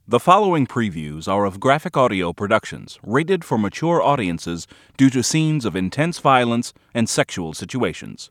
The following previews are of Graphic Audio Productions, rated for mature audiences due to scenes of intense violence and sexual situations.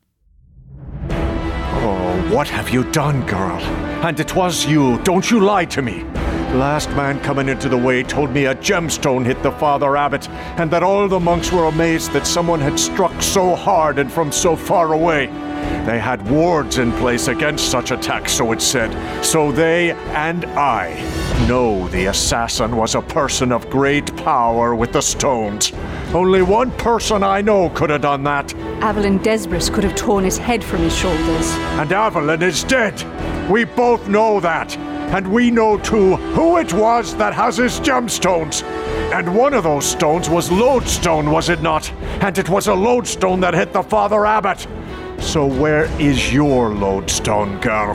Oh, what have you done, girl? And it was you. Don't you lie to me. Last man coming into the way told me a gemstone hit the Father Abbot, and that all the monks were amazed that someone had struck so hard and from so far away. They had wards in place against such attacks, so it said. So they and I know the assassin was a person of great power with the stones. Only one person I know could have done that. Avalon Desbris could have torn his head from his shoulders. And Avalon is dead. We both know that. And we know, too, who it was that has his gemstones. And one of those stones was Lodestone, was it not? And it was a Lodestone that hit the Father Abbot. So where is your Lodestone, girl?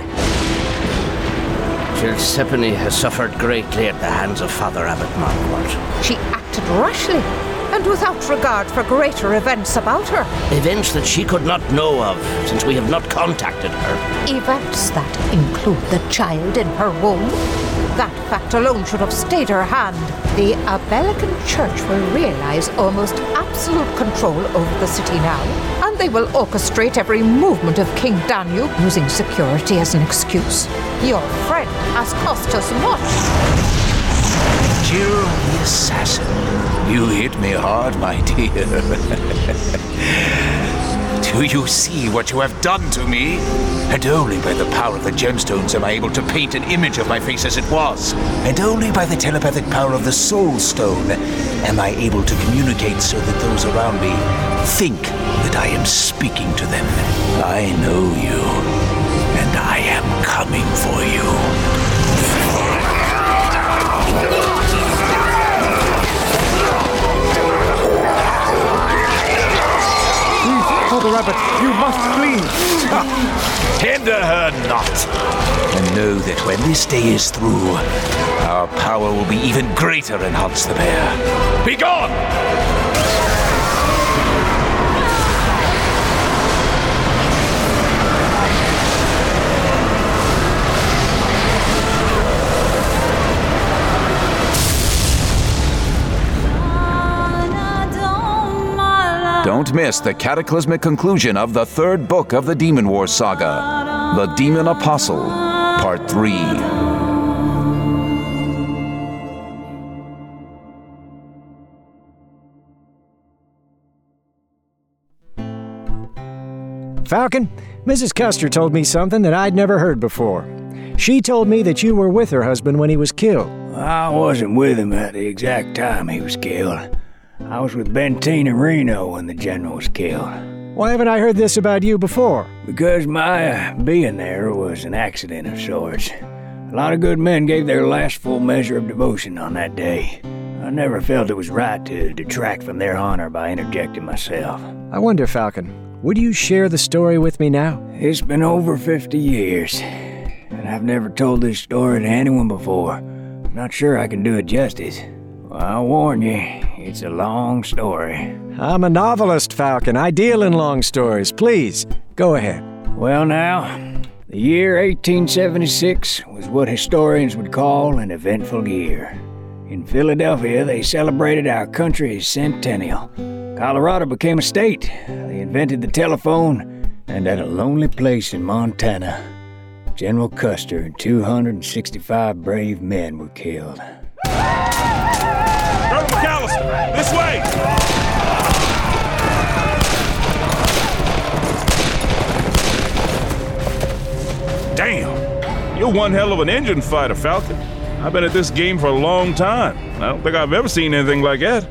Gilsephine has suffered greatly at the hands of Father Abbot Marquardt. She acted rashly, and without regard for greater events about her. Events that she could not know of, since we have not contacted her. Events that include the child in her womb. That fact alone should have stayed her hand. The Abelican Church will realize almost absolute control over the city now, and they will orchestrate every movement of King Danube using security as an excuse. Your friend has cost us much. Jill the assassin. You hit me hard, my dear. Do you see what you have done to me? And only by the power of the gemstones am I able to paint an image of my face as it was. And only by the telepathic power of the soul stone am I able to communicate so that those around me think that I am speaking to them. I know you, and I am coming for you. Father Abbot, you must flee! Hinder her not! And know that when this day is through, our power will be even greater in Hans the Bear. Be gone! Don't miss the cataclysmic conclusion of the third book of the Demon Wars saga, The Demon Apostle, Part 3. Falcon, Mrs. Custer told me something that I'd never heard before. She told me that you were with her husband when he was killed. I wasn't with him at the exact time he was killed. I was with Benteen and Reno when the general was killed. Why haven't I heard this about you before? Because my being there was an accident of sorts. A lot of good men gave their last full measure of devotion on that day. I never felt it was right to detract from their honor by interjecting myself. I wonder, Falcon, would you share the story with me now? It's been over 50 years, and I've never told this story to anyone before. I'm not sure I can do it justice. I'll warn you, it's a long story. I'm a novelist, Falcon. I deal in long stories. Please, go ahead. Well now, the year 1876 was what historians would call an eventful year. In Philadelphia, they celebrated our country's centennial. Colorado became a state. They invented the telephone, and at a lonely place in Montana, General Custer and 265 brave men were killed. Colonel McAllister, this way! Damn! You're one hell of an engine fighter, Falcon. I've been at this game for a long time. I don't think I've ever seen anything like that.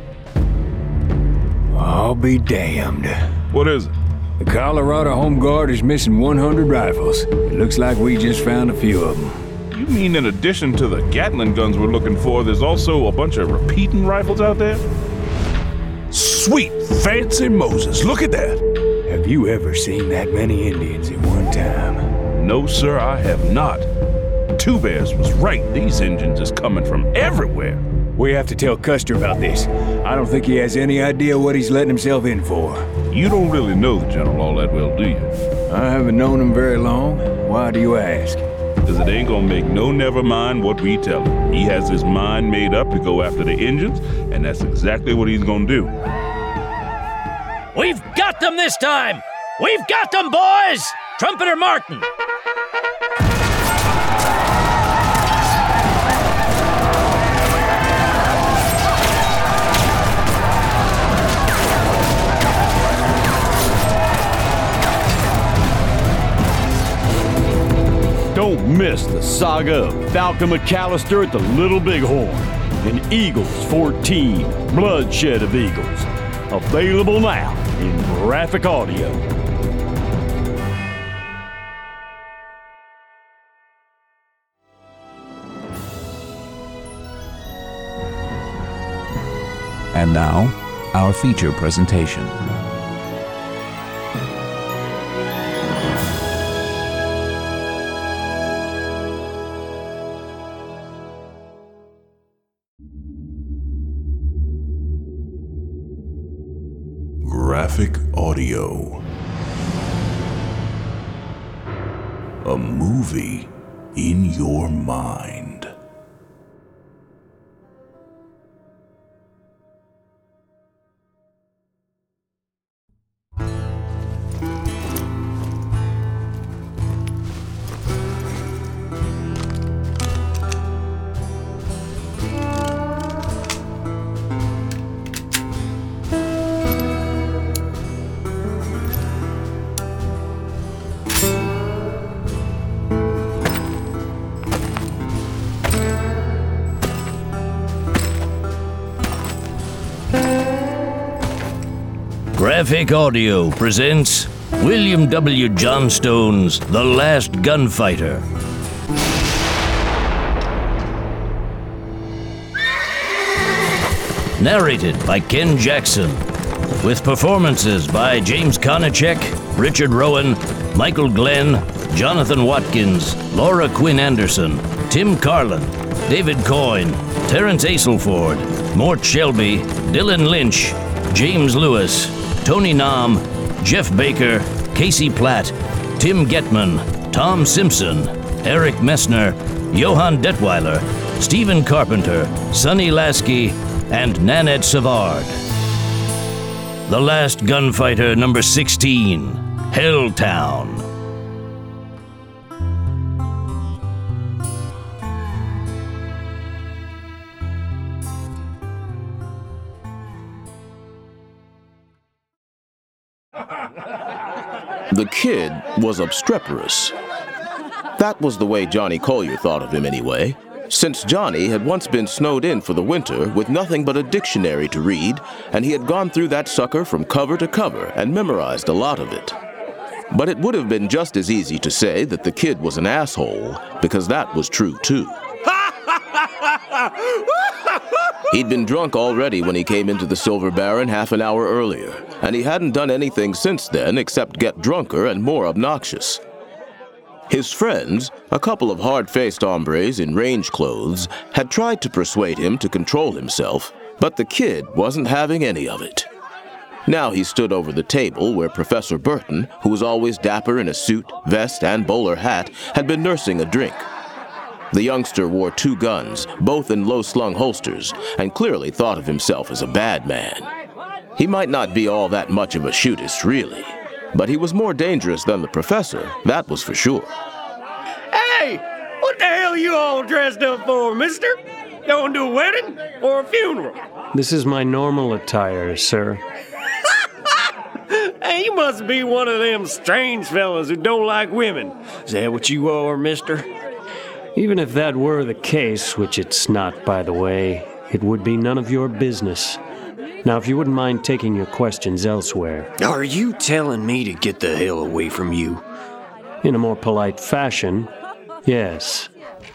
I'll be damned. What is it? The Colorado Home Guard is missing 100 rifles. It looks like we just found a few of them. You mean in addition to the Gatling guns we're looking for, there's also a bunch of repeating rifles out there? Sweet fancy Moses, look at that! Have you ever seen that many Indians at one time? No, sir, I have not. Two Bears was right. These engines is coming from everywhere. We have to tell Custer about this. I don't think he has any idea what he's letting himself in for. You don't really know the General all that well, do you? I haven't known him very long. Why do you ask? because it ain't gonna make no never mind what we tell him. He has his mind made up to go after the engines, and that's exactly what he's gonna do. We've got them this time! We've got them, boys! Trumpeter Martin! Don't miss the saga of Falcon McAllister at the Little Bighorn and Eagles 14, Bloodshed of Eagles. Available now in graphic audio. And now, our feature presentation. Graphic audio. A movie in your mind. Graphic Audio presents William W. Johnstone's The Last Gunfighter. Narrated by Ken Jackson, with performances by James Konachek, Richard Rowan, Michael Glenn, Jonathan Watkins, Laura Quinn Anderson, Tim Carlin, David Coyne, Terrence Aselford, Mort Shelby, Dylan Lynch, James Lewis, Tony Nam, Jeff Baker, Casey Platt, Tim Getman, Tom Simpson, Eric Messner, Johan Detweiler, Stephen Carpenter, Sonny Lasky, and Nanette Savard. The Last Gunfighter number 16, Helltown. The kid was obstreperous. That was the way Johnny Collier thought of him anyway, since Johnny had once been snowed in for the winter with nothing but a dictionary to read, and he had gone through that sucker from cover to cover and memorized a lot of it. But it would have been just as easy to say that the kid was an asshole, because that was true too. He'd been drunk already when he came into the Silver Baron half an hour earlier, and he hadn't done anything since then except get drunker and more obnoxious. His friends, a couple of hard-faced hombres in range clothes, had tried to persuade him to control himself, but the kid wasn't having any of it. Now he stood over the table where Professor Burton, who was always dapper in a suit, vest, and bowler hat, had been nursing a drink. The youngster wore 2 guns, both in low-slung holsters, and clearly thought of himself as a bad man. He might not be all that much of a shootist, really, but he was more dangerous than the professor, that was for sure. Hey, what the hell you all dressed up for, mister? Going to a wedding or a funeral? This is my normal attire, sir. Hey, you must be one of them strange fellas who don't like women. Is that what you are, mister? Even if that were the case, which it's not, by the way, it would be none of your business. Now, if you wouldn't mind taking your questions elsewhere. Are you telling me to get the hell away from you? In a more polite fashion, yes.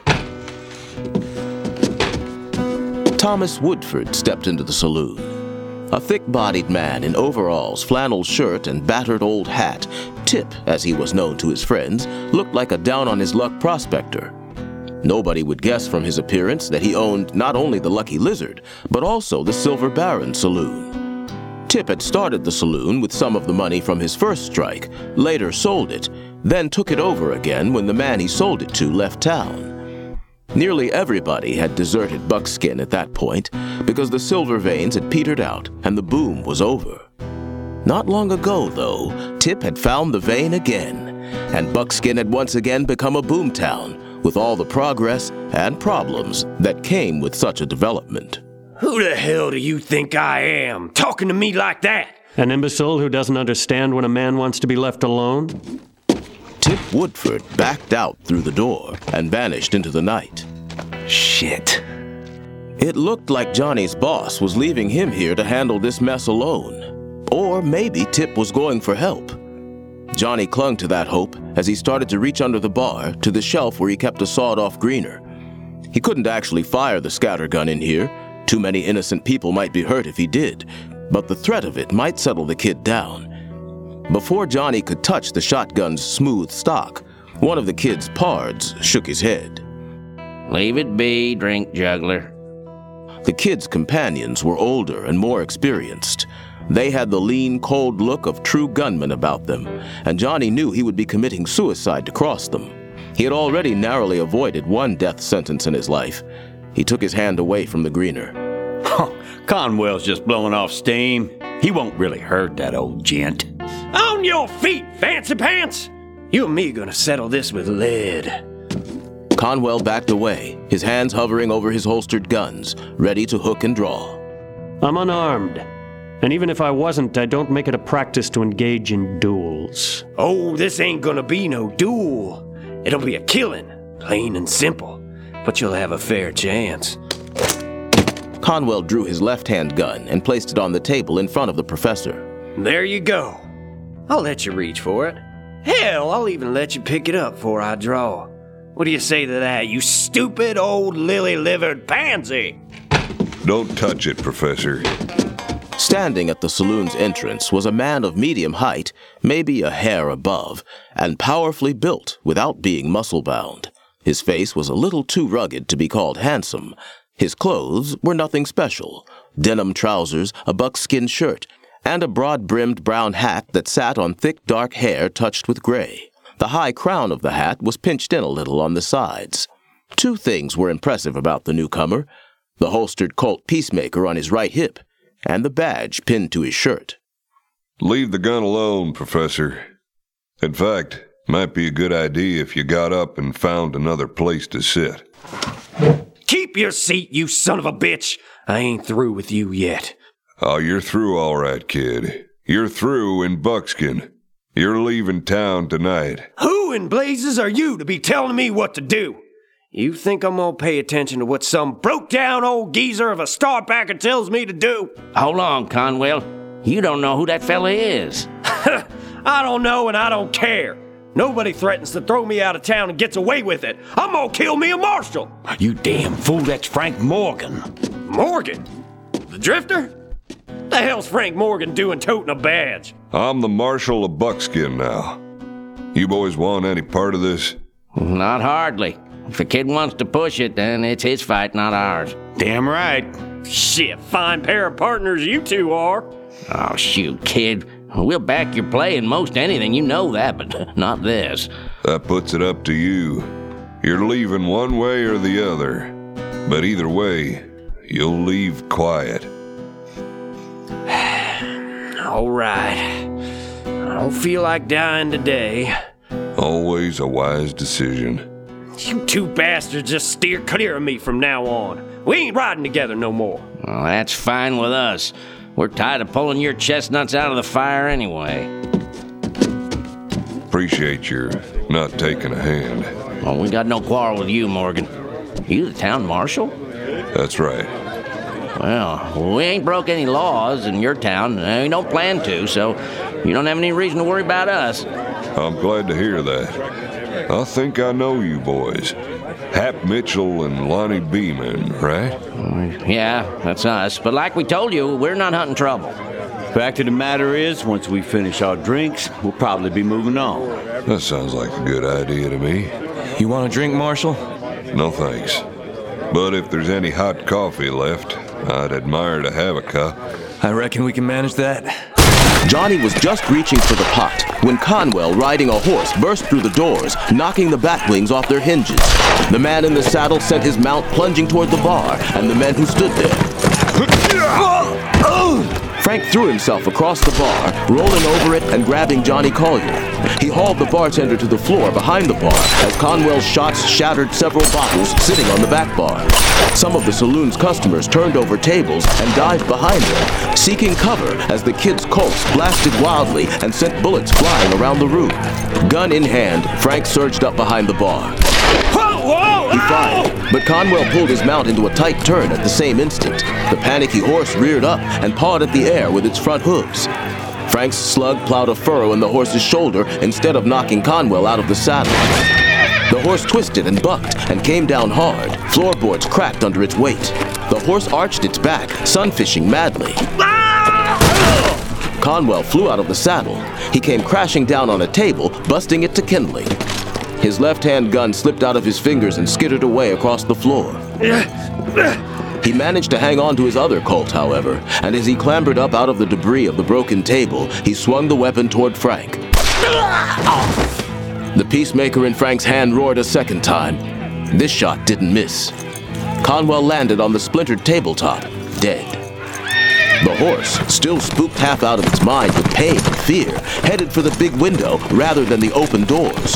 Thomas Woodford stepped into the saloon. A thick-bodied man in overalls, flannel shirt, and battered old hat, Tip, as he was known to his friends, looked like a down-on-his-luck prospector. Nobody would guess from his appearance that he owned not only the Lucky Lizard, but also the Silver Baron Saloon. Tip had started the saloon with some of the money from his first strike, later sold it, then took it over again when the man he sold it to left town. Nearly everybody had deserted Buckskin at that point because the silver veins had petered out and the boom was over. Not long ago, though, Tip had found the vein again, and Buckskin had once again become a boomtown with all the progress and problems that came with such a development. Who the hell do you think I am, talking to me like that? An imbecile who doesn't understand when a man wants to be left alone? Tip Woodford backed out through the door and vanished into the night. Shit. It looked like Johnny's boss was leaving him here to handle this mess alone. Or maybe Tip was going for help. Johnny clung to that hope as he started to reach under the bar to the shelf where he kept a sawed-off greener. He couldn't actually fire the scattergun in here. Too many innocent people might be hurt if he did, but the threat of it might settle the kid down. Before Johnny could touch the shotgun's smooth stock, one of the kid's pards shook his head. Leave it be, drink juggler. The kid's companions were older and more experienced. They had the lean, cold look of true gunmen about them, and Johnny knew he would be committing suicide to cross them. He had already narrowly avoided one death sentence in his life. He took his hand away from the greener. Conwell's just blowing off steam. He won't really hurt that old gent. On your feet, fancy pants! You and me gonna settle this with lead. Conwell backed away, his hands hovering over his holstered guns, ready to hook and draw. I'm unarmed. And even if I wasn't, I don't make it a practice to engage in duels. Oh, this ain't gonna be no duel. It'll be a killing, plain and simple. But you'll have a fair chance. Conwell drew his left-hand gun and placed it on the table in front of the professor. There you go. I'll let you reach for it. Hell, I'll even let you pick it up before I draw. What do you say to that, you stupid old lily-livered pansy? Don't touch it, Professor. Standing at the saloon's entrance was a man of medium height, maybe a hair above, and powerfully built without being muscle-bound. His face was a little too rugged to be called handsome. His clothes were nothing special. Denim trousers, a buckskin shirt, and a broad-brimmed brown hat that sat on thick dark hair touched with gray. The high crown of the hat was pinched in a little on the sides. Two things were impressive about the newcomer: the holstered Colt Peacemaker on his right hip, and the badge pinned to his shirt. Leave the gun alone, Professor. In fact, might be a good idea if you got up and found another place to sit. Keep your seat, you son of a bitch! I ain't through with you yet. Oh, you're through all right, kid. You're through in Buckskin. You're leaving town tonight. Who in blazes are you to be telling me what to do? You think I'm gonna pay attention to what some broke-down old geezer of a starbacker tells me to do? Hold on, Conwell. You don't know who that fella is. I don't know and I don't care. Nobody threatens to throw me out of town and gets away with it. I'm gonna kill me a marshal. You damn fool, that's Frank Morgan. Morgan? The drifter? The hell's Frank Morgan doing toting a badge? I'm the Marshal of Buckskin now. You boys want any part of this? Not hardly. If a kid wants to push it, then it's his fight, not ours. Damn right. Shit, fine pair of partners you two are. Oh, shoot, kid. We'll back your play in most anything, you know that, but not this. That puts it up to you. You're leaving one way or the other. But either way, you'll leave quiet. All right. I don't feel like dying today. Always a wise decision. You two bastards just steer clear of me from now on. We ain't riding together no more. Well, that's fine with us. We're tired of pulling your chestnuts out of the fire anyway. Appreciate your not taking a hand. Well, we got no quarrel with you, Morgan. You the town marshal? That's right. Well, we ain't broke any laws in your town, and we don't plan to, so you don't have any reason to worry about us. I'm glad to hear that. I think I know you boys. Hap Mitchell and Lonnie Beeman, right? Yeah, that's us. But like we told you, we're not hunting trouble. Fact of the matter is, once we finish our drinks, we'll probably be moving on. That sounds like a good idea to me. You want a drink, Marshal? No thanks. But if there's any hot coffee left, I'd admire to have a cup. I reckon we can manage that. Johnny was just reaching for the pot when Conwell, riding a horse, burst through the doors, knocking the batwings off their hinges. The man in the saddle sent his mount plunging toward the bar and the men who stood there. Frank threw himself across the bar, rolling over it and grabbing Johnny Collier. He hauled the bartender to the floor behind the bar as Conwell's shots shattered several bottles sitting on the back bar. Some of the saloon's customers turned over tables and dived behind them, seeking cover as the kid's Colts blasted wildly and sent bullets flying around the room. Gun in hand, Frank surged up behind the bar. He fired, but Conwell pulled his mount into a tight turn at the same instant. The panicky horse reared up and pawed at the air with its front hooves. Frank's slug plowed a furrow in the horse's shoulder instead of knocking Conwell out of the saddle. The horse twisted and bucked and came down hard. Floorboards cracked under its weight. The horse arched its back, sunfishing madly. Conwell flew out of the saddle. He came crashing down on a table, busting it to kindling. His left-hand gun slipped out of his fingers and skittered away across the floor. He managed to hang on to his other Colt, however, and as he clambered up out of the debris of the broken table, he swung the weapon toward Frank. The peacemaker in Frank's hand roared a second time. This shot didn't miss. Conwell landed on the splintered tabletop, dead. The horse, still spooked half out of its mind with pain and fear, headed for the big window rather than the open doors.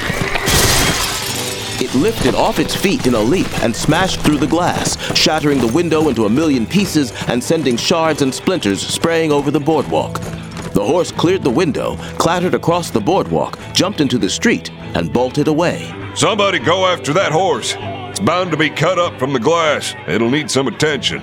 It lifted off its feet in a leap and smashed through the glass, shattering the window into a million pieces and sending shards and splinters spraying over the boardwalk. The horse cleared the window, clattered across the boardwalk, jumped into the street, and bolted away. Somebody go after that horse. It's bound to be cut up from the glass. It'll need some attention.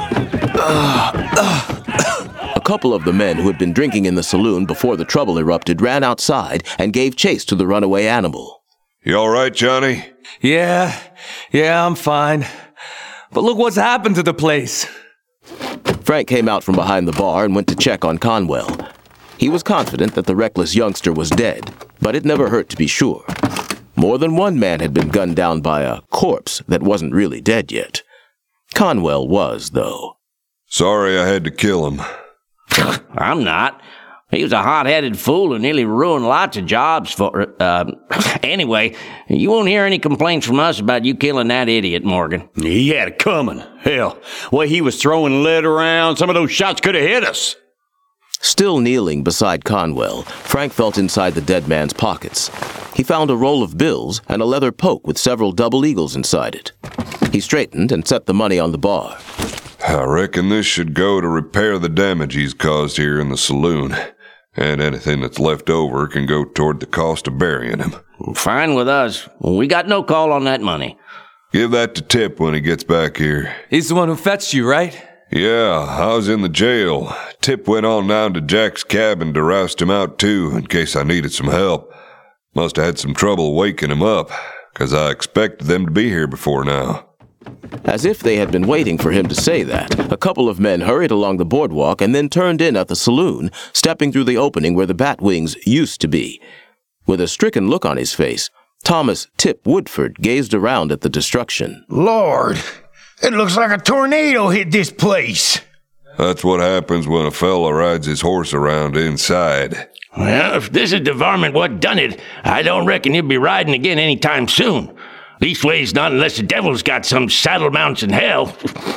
A couple of the men who had been drinking in the saloon before the trouble erupted ran outside and gave chase to the runaway animal. You all right, Johnny? Yeah, I'm fine. But look what's happened to the place. Frank came out from behind the bar and went to check on Conwell. He was confident that the reckless youngster was dead, but it never hurt to be sure. More than one man had been gunned down by a corpse that wasn't really dead yet. Conwell was, though. Sorry I had to kill him. I'm not. He was a hot-headed fool who nearly ruined lots of jobs for... Anyway, you won't hear any complaints from us about you killing that idiot, Morgan. He had it coming. Hell, way he was throwing lead around, some of those shots could have hit us. Still kneeling beside Conwell, Frank felt inside the dead man's pockets. He found a roll of bills and a leather poke with several double eagles inside it. He straightened and set the money on the bar. I reckon this should go to repair the damage he's caused here in the saloon. And anything that's left over can go toward the cost of burying him. Fine with us. We got no call on that money. Give that to Tip when he gets back here. He's the one who fetched you, right? Yeah, I was in the jail. Tip went on down to Jack's cabin to roust him out too, in case I needed some help. Must have had some trouble waking him up, 'cause I expected them to be here before now. As if they had been waiting for him to say that, a couple of men hurried along the boardwalk and then turned in at the saloon, stepping through the opening where the batwings used to be. With a stricken look on his face, Thomas Tip Woodford gazed around at the destruction. Lord, it looks like a tornado hit this place. That's what happens when a fella rides his horse around inside. Well, if this is the varmint what done it, I don't reckon he'll be riding again any time soon. Leastways, not unless the devil's got some saddle mounts in hell.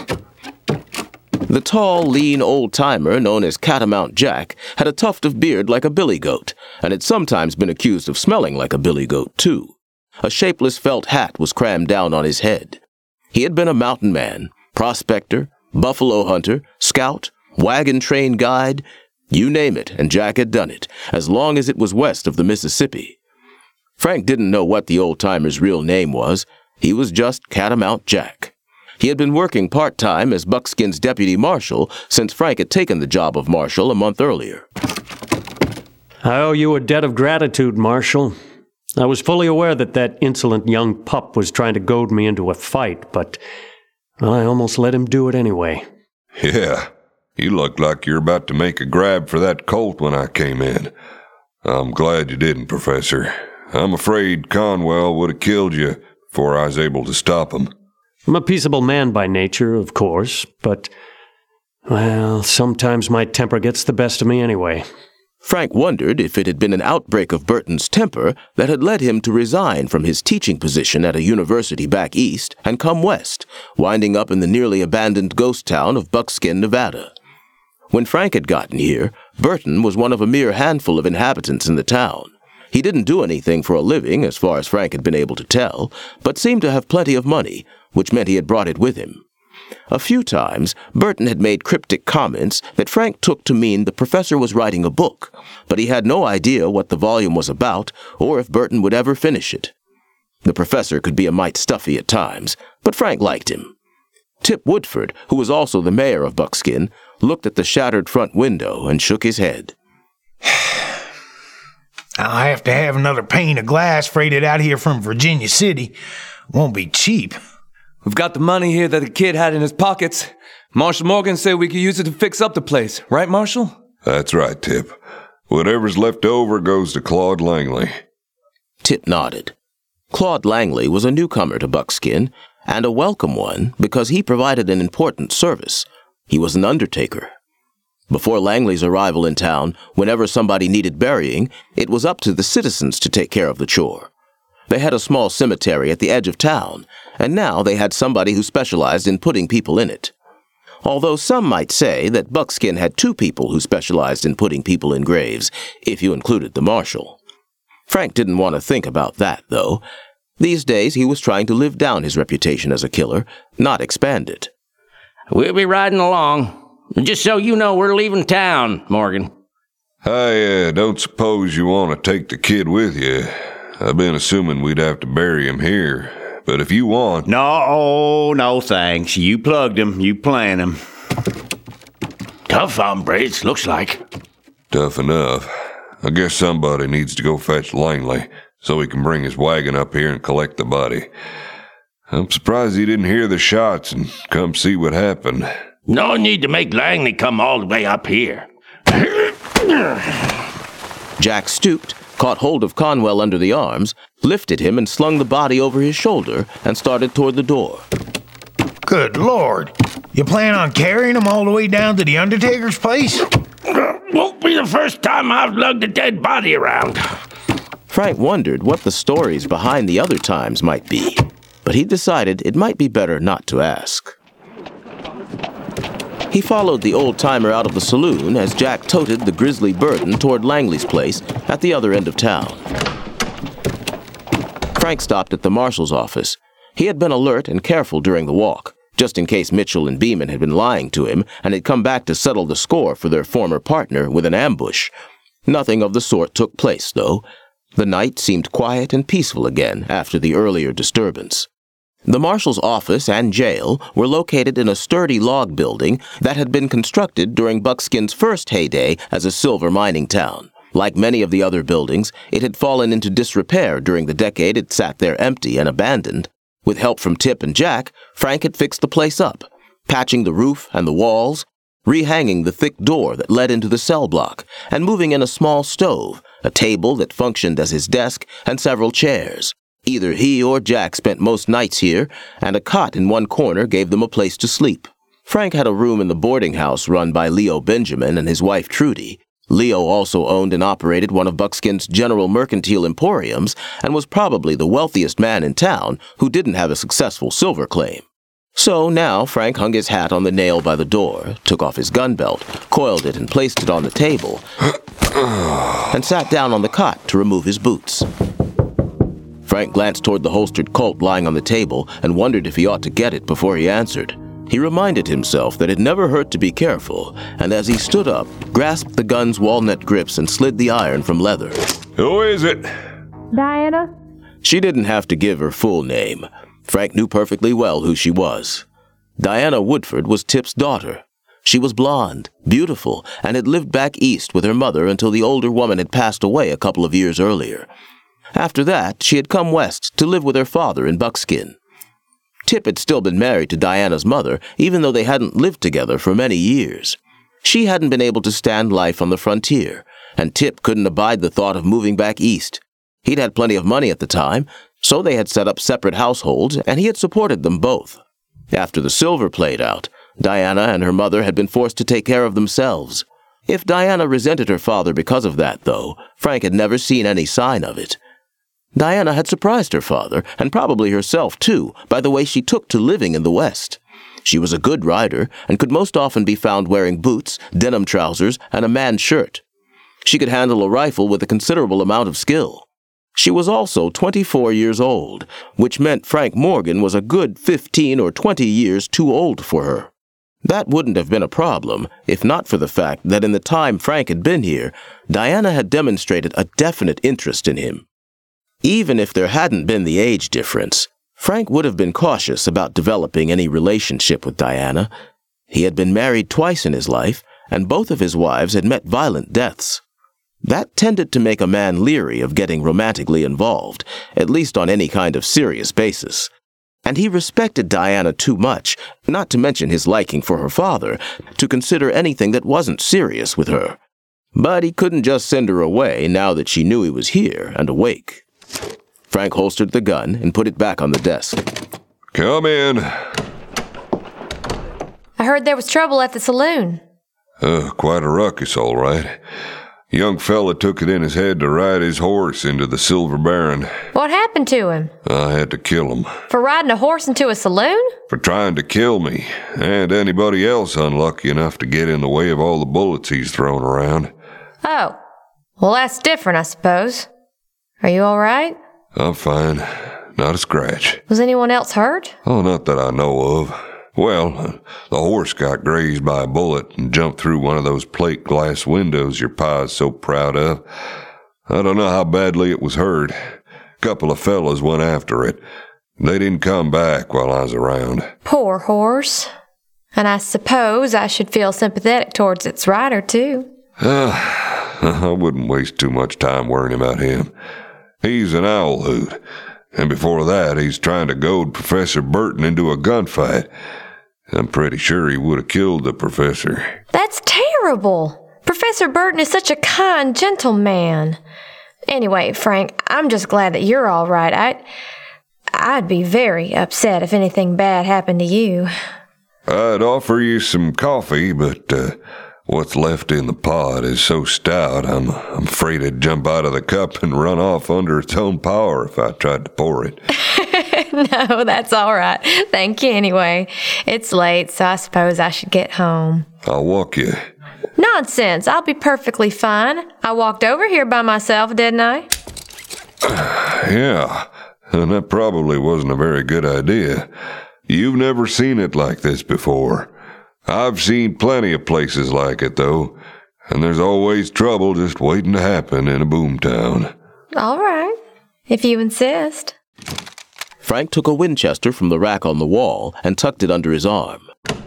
The tall, lean old-timer known as Catamount Jack had a tuft of beard like a billy goat, and had sometimes been accused of smelling like a billy goat, too. A shapeless felt hat was crammed down on his head. He had been a mountain man, prospector, buffalo hunter, scout, wagon train guide, you name it, and Jack had done it, as long as it was west of the Mississippi. Frank didn't know what the old-timer's real name was. He was just Catamount Jack. He had been working part-time as Buckskin's deputy marshal since Frank had taken the job of marshal a month earlier. I owe you a debt of gratitude, Marshal. I was fully aware that insolent young pup was trying to goad me into a fight, but I almost let him do it anyway. Yeah, you looked like you're about to make a grab for that Colt when I came in. I'm glad you didn't, Professor. I'm afraid Conwell would have killed you before I was able to stop him. I'm a peaceable man by nature, of course, but Well, sometimes my temper gets the best of me anyway. Frank wondered if it had been an outbreak of Burton's temper that had led him to resign from his teaching position at a university back east and come west, winding up in the nearly abandoned ghost town of Buckskin, Nevada. When Frank had gotten here, Burton was one of a mere handful of inhabitants in the town. He didn't do anything for a living, as far as Frank had been able to tell, but seemed to have plenty of money, which meant he had brought it with him. A few times, Burton had made cryptic comments that Frank took to mean the professor was writing a book, but he had no idea what the volume was about or if Burton would ever finish it. The professor could be a mite stuffy at times, but Frank liked him. Tip Woodford, who was also the mayor of Buckskin, looked at the shattered front window and shook his head. I'll have to have another pane of glass freighted out here from Virginia City. Won't be cheap. We've got the money here that the kid had in his pockets. Marshal Morgan said we could use it to fix up the place. Right, Marshal? That's right, Tip. Whatever's left over goes to Claude Langley. Tip nodded. Claude Langley was a newcomer to Buckskin, and a welcome one because he provided an important service. He was an undertaker. Before Langley's arrival in town, whenever somebody needed burying, it was up to the citizens to take care of the chore. They had a small cemetery at the edge of town, and now they had somebody who specialized in putting people in it. Although some might say that Buckskin had two people who specialized in putting people in graves, if you included the marshal. Frank didn't want to think about that, though. These days he was trying to live down his reputation as a killer, not expand it. We'll be riding along. Just so you know, we're leaving town, Morgan. I don't suppose you want to take the kid with you. I've been assuming we'd have to bury him here. But if you want... No, thanks. You plugged him. You plant him. Tough hombres, looks like. Tough enough. I guess somebody needs to go fetch Langley so he can bring his wagon up here and collect the body. I'm surprised he didn't hear the shots and come see what happened. No need to make Langley come all the way up here. Jack stooped, caught hold of Conwell under the arms, lifted him and slung the body over his shoulder and started toward the door. Good Lord. You plan on carrying him all the way down to the undertaker's place? Won't be the first time I've lugged a dead body around. Frank wondered what the stories behind the other times might be, but he decided it might be better not to ask. He followed the old-timer out of the saloon as Jack toted the grisly burden toward Langley's place at the other end of town. Frank stopped at the marshal's office. He had been alert and careful during the walk, just in case Mitchell and Beeman had been lying to him and had come back to settle the score for their former partner with an ambush. Nothing of the sort took place, though. The night seemed quiet and peaceful again after the earlier disturbance. The marshal's office and jail were located in a sturdy log building that had been constructed during Buckskin's first heyday as a silver mining town. Like many of the other buildings, it had fallen into disrepair during the decade it sat there empty and abandoned. With help from Tip and Jack, Frank had fixed the place up, patching the roof and the walls, rehanging the thick door that led into the cell block, and moving in a small stove, a table that functioned as his desk, and several chairs. Either he or Jack spent most nights here, and a cot in one corner gave them a place to sleep. Frank had a room in the boarding house run by Leo Benjamin and his wife Trudy. Leo also owned and operated one of Buckskin's general mercantile emporiums and was probably the wealthiest man in town who didn't have a successful silver claim. So now Frank hung his hat on the nail by the door, took off his gun belt, coiled it and placed it on the table, and sat down on the cot to remove his boots. Frank glanced toward the holstered Colt lying on the table and wondered if he ought to get it before he answered. He reminded himself that it never hurt to be careful, and as he stood up, grasped the gun's walnut grips and slid the iron from leather. Who is it? Diana? She didn't have to give her full name. Frank knew perfectly well who she was. Diana Woodford was Tip's daughter. She was blonde, beautiful, and had lived back east with her mother until the older woman had passed away a couple of years earlier. After that, she had come west to live with her father in Buckskin. Tip had still been married to Diana's mother, even though they hadn't lived together for many years. She hadn't been able to stand life on the frontier, and Tip couldn't abide the thought of moving back east. He'd had plenty of money at the time, so they had set up separate households, and he had supported them both. After the silver played out, Diana and her mother had been forced to take care of themselves. If Diana resented her father because of that, though, Frank had never seen any sign of it. Diana had surprised her father, and probably herself too, by the way she took to living in the West. She was a good rider, and could most often be found wearing boots, denim trousers, and a man's shirt. She could handle a rifle with a considerable amount of skill. She was also 24 years old, which meant Frank Morgan was a good 15 or 20 years too old for her. That wouldn't have been a problem, if not for the fact that in the time Frank had been here, Diana had demonstrated a definite interest in him. Even if there hadn't been the age difference, Frank would have been cautious about developing any relationship with Diana. He had been married twice in his life, and both of his wives had met violent deaths. That tended to make a man leery of getting romantically involved, at least on any kind of serious basis. And he respected Diana too much, not to mention his liking for her father, to consider anything that wasn't serious with her. But he couldn't just send her away now that she knew he was here and awake. Frank holstered the gun and put it back on the desk. Come in. I heard there was trouble at the saloon. Quite a ruckus, all right. Young fella took it in his head to ride his horse into the Silver Baron. What happened to him? I had to kill him. For riding a horse into a saloon? For trying to kill me, and anybody else unlucky enough to get in the way of all the bullets he's thrown around. Oh, well that's different, I suppose. Are you all right? I'm fine. Not a scratch. Was anyone else hurt? Oh, not that I know of. Well, the horse got grazed by a bullet and jumped through one of those plate glass windows your pa's so proud of. I don't know how badly it was hurt. A couple of fellas went after it. They didn't come back while I was around. Poor horse. And I suppose I should feel sympathetic towards its rider, too. I wouldn't waste too much time worrying about him. He's an owl hoot. And before that, he's trying to goad Professor Burton into a gunfight. I'm pretty sure he would have killed the professor. That's terrible. Professor Burton is such a kind, gentle man. Anyway, Frank, I'm just glad that you're all right. I'd be very upset if anything bad happened to you. I'd offer you some coffee, but what's left in the pot is so stout, I'm afraid it'd jump out of the cup and run off under its own power if I tried to pour it. No, that's all right. Thank you anyway. It's late, so I suppose I should get home. I'll walk you. Nonsense. I'll be perfectly fine. I walked over here by myself, didn't I? Yeah, and that probably wasn't a very good idea. You've never seen it like this before. I've seen plenty of places like it, though, and there's always trouble just waiting to happen in a boomtown. All right, if you insist. Frank took a Winchester from the rack on the wall and tucked it under his arm.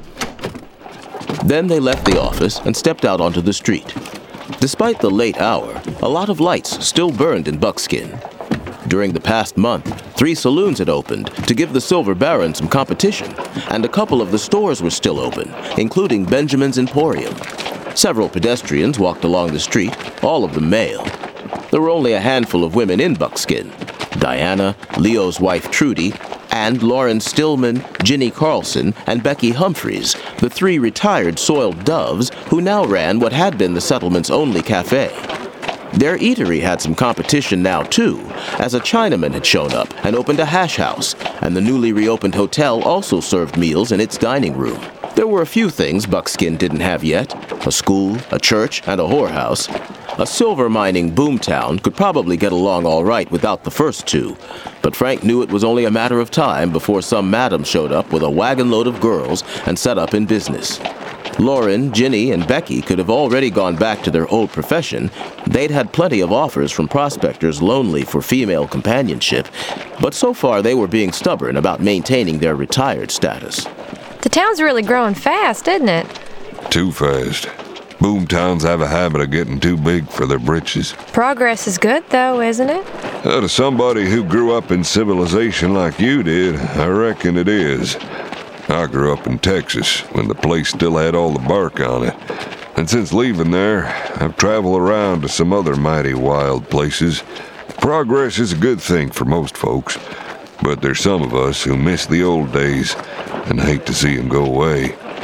Then they left the office and stepped out onto the street. Despite the late hour, a lot of lights still burned in Buckskin. During the past month, 3 saloons had opened to give the Silver Baron some competition, and a couple of the stores were still open, including Benjamin's Emporium. Several pedestrians walked along the street, all of them male. There were only a handful of women in Buckskin: Diana, Leo's wife Trudy, and Lauren Stillman, Ginny Carlson, and Becky Humphreys, the 3 retired soiled doves who now ran what had been the settlement's only cafe. Their eatery had some competition now, too, as a Chinaman had shown up and opened a hash house, and the newly reopened hotel also served meals in its dining room. There were a few things Buckskin didn't have yet: a school, a church, and a whorehouse. A silver mining boomtown could probably get along all right without the first 2, but Frank knew it was only a matter of time before some madam showed up with a wagon load of girls and set up in business. Lauren, Ginny, and Becky could have already gone back to their old profession. They'd had plenty of offers from prospectors lonely for female companionship, but so far they were being stubborn about maintaining their retired status. The town's really growing fast, isn't it? Too fast. Boomtowns have a habit of getting too big for their britches. Progress is good, though, isn't it? To somebody who grew up in civilization like you did, I reckon it is. I grew up in Texas when the place still had all the bark on it. And since leaving there, I've traveled around to some other mighty wild places. Progress is a good thing for most folks, but there's some of us who miss the old days and hate to see them go away.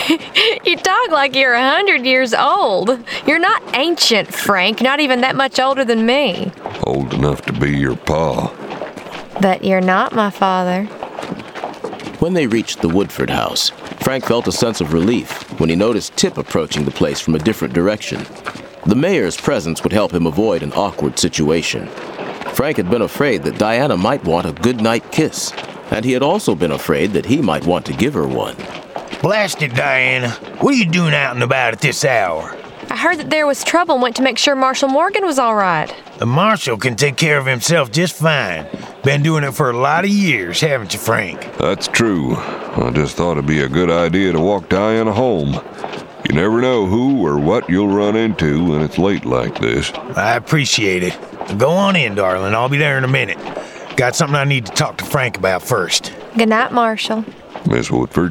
You talk like you're 100 years old. You're not ancient, Frank. Not even that much older than me. Old enough to be your pa. But you're not my father. When they reached the Woodford house, Frank felt a sense of relief when he noticed Tip approaching the place from a different direction. The mayor's presence would help him avoid an awkward situation. Frank had been afraid that Diana might want a goodnight kiss, and he had also been afraid that he might want to give her one. Blast it, Diana. What are you doing out and about at this hour? I heard that there was trouble and went to make sure Marshal Morgan was all right. The marshal can take care of himself just fine. Been doing it for a lot of years, haven't you, Frank? That's true. I just thought it'd be a good idea to walk Diana home. You never know who or what you'll run into when it's late like this. I appreciate it. Go on in, darling. I'll be there in a minute. Got something I need to talk to Frank about first. Good night, Marshal. Miss Woodford.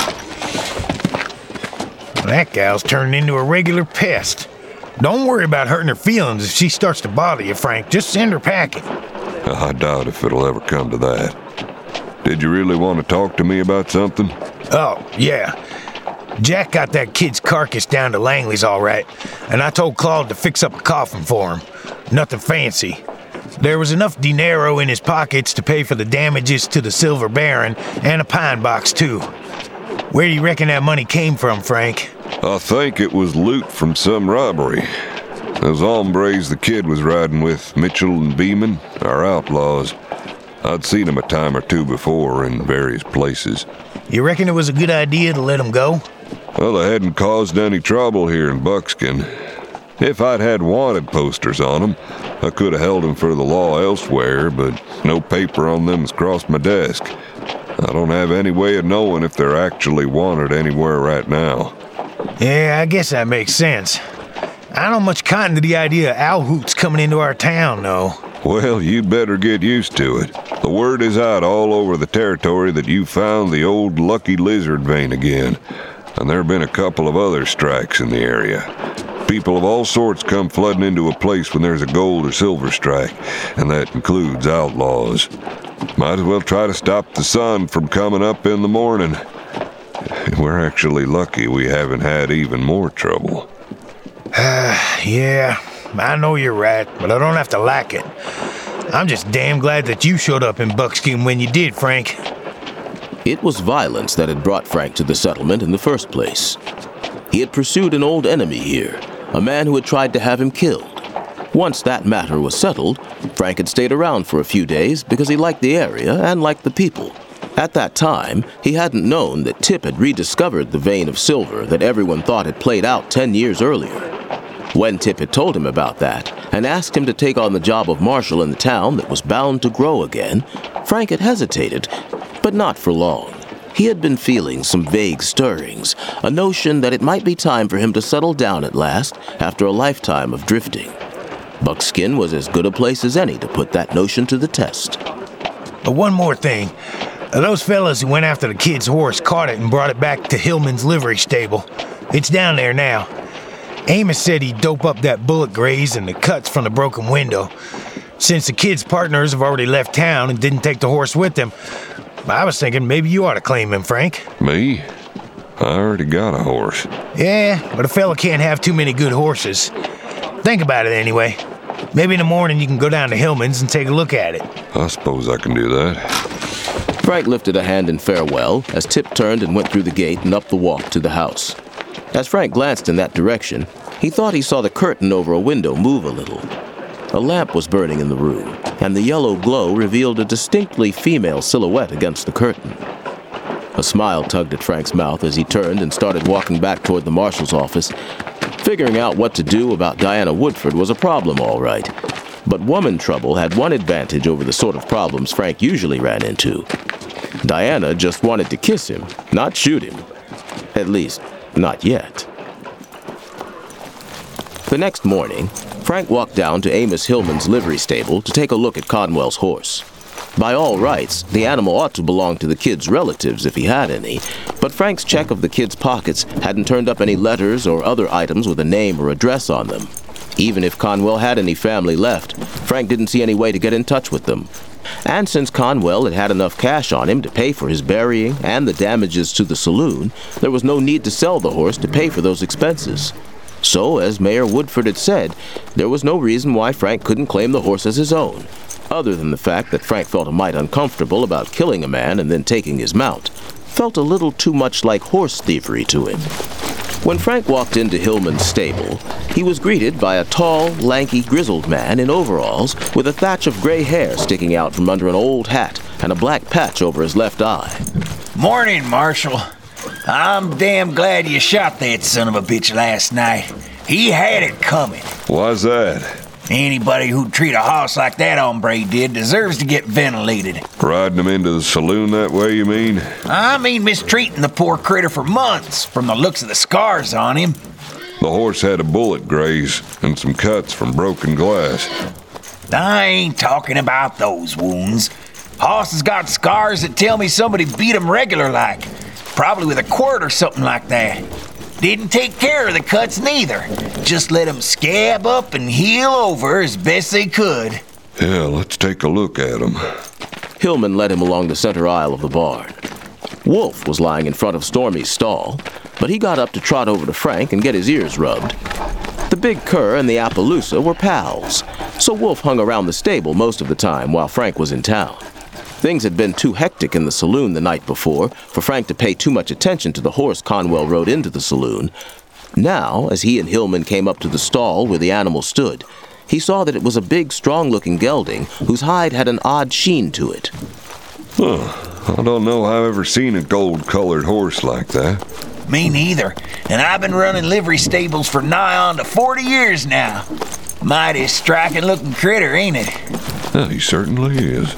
That gal's turned into a regular pest. Don't worry about hurting her feelings if she starts to bother you, Frank. Just send her packing. I doubt if it'll ever come to that. Did you really want to talk to me about something? Oh, yeah. Jack got that kid's carcass down to Langley's all right, and I told Claude to fix up a coffin for him. Nothing fancy. There was enough dinero in his pockets to pay for the damages to the Silver Baron and a pine box, too. Where do you reckon that money came from, Frank? I think it was loot from some robbery. Those hombres the kid was riding with, Mitchell and Beeman, are outlaws. I'd seen them a time or two before in various places. You reckon it was a good idea to let them go? Well, they hadn't caused any trouble here in Buckskin. If I'd had wanted posters on them, I could have held them for the law elsewhere, but no paper on them has crossed my desk. I don't have any way of knowing if they're actually wanted anywhere right now. Yeah, I guess that makes sense. I don't much cotton to the idea of owl hoots coming into our town, though. Well, you better get used to it. The word is out all over the territory that you found the old Lucky Lizard vein again, and there have been a couple of other strikes in the area. People of all sorts come flooding into a place when there's a gold or silver strike, and that includes outlaws. Might as well try to stop the sun from coming up in the morning. We're actually lucky we haven't had even more trouble. Yeah, I know you're right, but I don't have to like it. I'm just damn glad that you showed up in Buckskin when you did, Frank. It was violence that had brought Frank to the settlement in the first place. He had pursued an old enemy here, a man who had tried to have him killed. Once that matter was settled, Frank had stayed around for a few days because he liked the area and liked the people. At that time, he hadn't known that Tip had rediscovered the vein of silver that everyone thought had played out 10 years earlier. When Tip had told him about that and asked him to take on the job of marshal in the town that was bound to grow again, Frank had hesitated, but not for long. He had been feeling some vague stirrings, a notion that it might be time for him to settle down at last after a lifetime of drifting. Buckskin was as good a place as any to put that notion to the test. But one more thing. Those fellas who went after the kid's horse caught it and brought it back to Hillman's livery stable. It's down there now. Amos said he'd dope up that bullet graze and the cuts from the broken window. Since the kid's partners have already left town and didn't take the horse with them, I was thinking maybe you ought to claim him, Frank. Me? I already got a horse. Yeah, but a fella can't have too many good horses. Think about it anyway. Maybe in the morning you can go down to Hillman's and take a look at it. I suppose I can do that. Frank lifted a hand in farewell as Tip turned and went through the gate and up the walk to the house. As Frank glanced in that direction, he thought he saw the curtain over a window move a little. A lamp was burning in the room, and the yellow glow revealed a distinctly female silhouette against the curtain. A smile tugged at Frank's mouth as he turned and started walking back toward the marshal's office. Figuring out what to do about Diana Woodford was a problem, all right. But woman trouble had one advantage over the sort of problems Frank usually ran into. Diana just wanted to kiss him, not shoot him. At least, not yet. The next morning, Frank walked down to Amos Hillman's livery stable to take a look at Conwell's horse. By all rights, the animal ought to belong to the kid's relatives if he had any, but Frank's check of the kid's pockets hadn't turned up any letters or other items with a name or address on them. Even if Conwell had any family left, Frank didn't see any way to get in touch with them. And since Conwell had had enough cash on him to pay for his burying and the damages to the saloon, there was no need to sell the horse to pay for those expenses. So, as Mayor Woodford had said, there was no reason why Frank couldn't claim the horse as his own, other than the fact that Frank felt a mite uncomfortable about killing a man and then taking his mount. Felt a little too much like horse thievery to him. When Frank walked into Hillman's stable, he was greeted by a tall, lanky, grizzled man in overalls with a thatch of gray hair sticking out from under an old hat and a black patch over his left eye. Morning, Marshal. I'm damn glad you shot that son of a bitch last night. He had it coming. Why's that? Anybody who'd treat a hoss like that hombre did deserves to get ventilated. Riding him into the saloon that way, you mean? I mean mistreating the poor critter for months, from the looks of the scars on him. The horse had a bullet graze and some cuts from broken glass. I ain't talking about those wounds. Hoss has got scars that tell me somebody beat him regular like. Probably with a quirt or something like that. Didn't take care of the cuts neither. Just let them scab up and heal over as best they could. Yeah, let's take a look at them. Hillman led him along the center aisle of the barn. Wolf was lying in front of Stormy's stall, but he got up to trot over to Frank and get his ears rubbed. The big cur and the Appaloosa were pals, so Wolf hung around the stable most of the time while Frank was in town. Things had been too hectic in the saloon the night before for Frank to pay too much attention to the horse Conwell rode into the saloon. Now, as he and Hillman came up to the stall where the animal stood, he saw that it was a big, strong-looking gelding whose hide had an odd sheen to it. Huh. I don't know I've ever seen a gold-colored horse like that. Me neither. And I've been running livery stables for nigh on to 40 years now. Mighty striking-looking critter, ain't it? Yeah, he certainly is.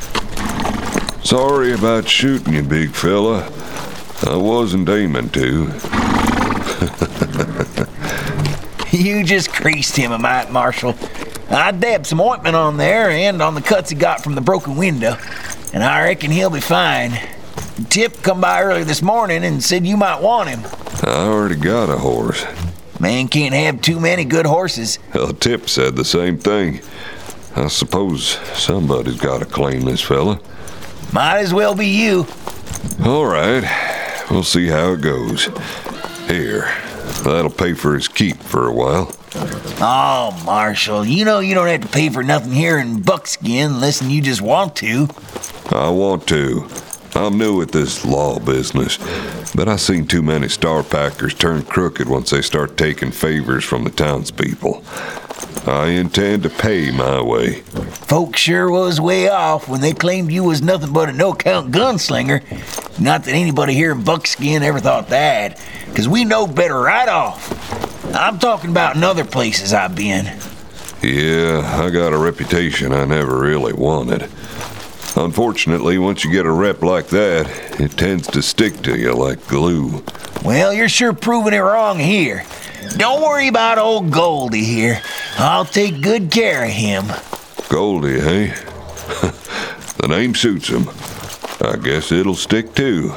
Sorry about shooting you, big fella. I wasn't aiming to. You just creased him a mite, Marshal. I dabbed some ointment on there and on the cuts he got from the broken window, and I reckon he'll be fine. Tip come by early this morning and said you might want him. I already got a horse. Man can't have too many good horses. Well, Tip said the same thing. I suppose somebody's got to claim this fella. Might as well be you. All right. We'll see how it goes. Here. That'll pay for his keep for a while. Oh, Marshal, you know you don't have to pay for nothing here in Buckskin unless you just want to. I want to. I'm new at this law business, but I've seen too many star packers turn crooked once they start taking favors from the townspeople. I intend to pay my way. Folks sure was way off when they claimed you was nothing but a no-count gunslinger. Not that anybody here in Buckskin ever thought that, because we know better right off. I'm talking about in other places I've been. Yeah, I got a reputation I never really wanted. Unfortunately, once you get a rep like that, it tends to stick to you like glue. Well, you're sure proving it wrong here. Don't worry about old Goldie here. I'll take good care of him. Goldie, eh? The name suits him. I guess it'll stick too.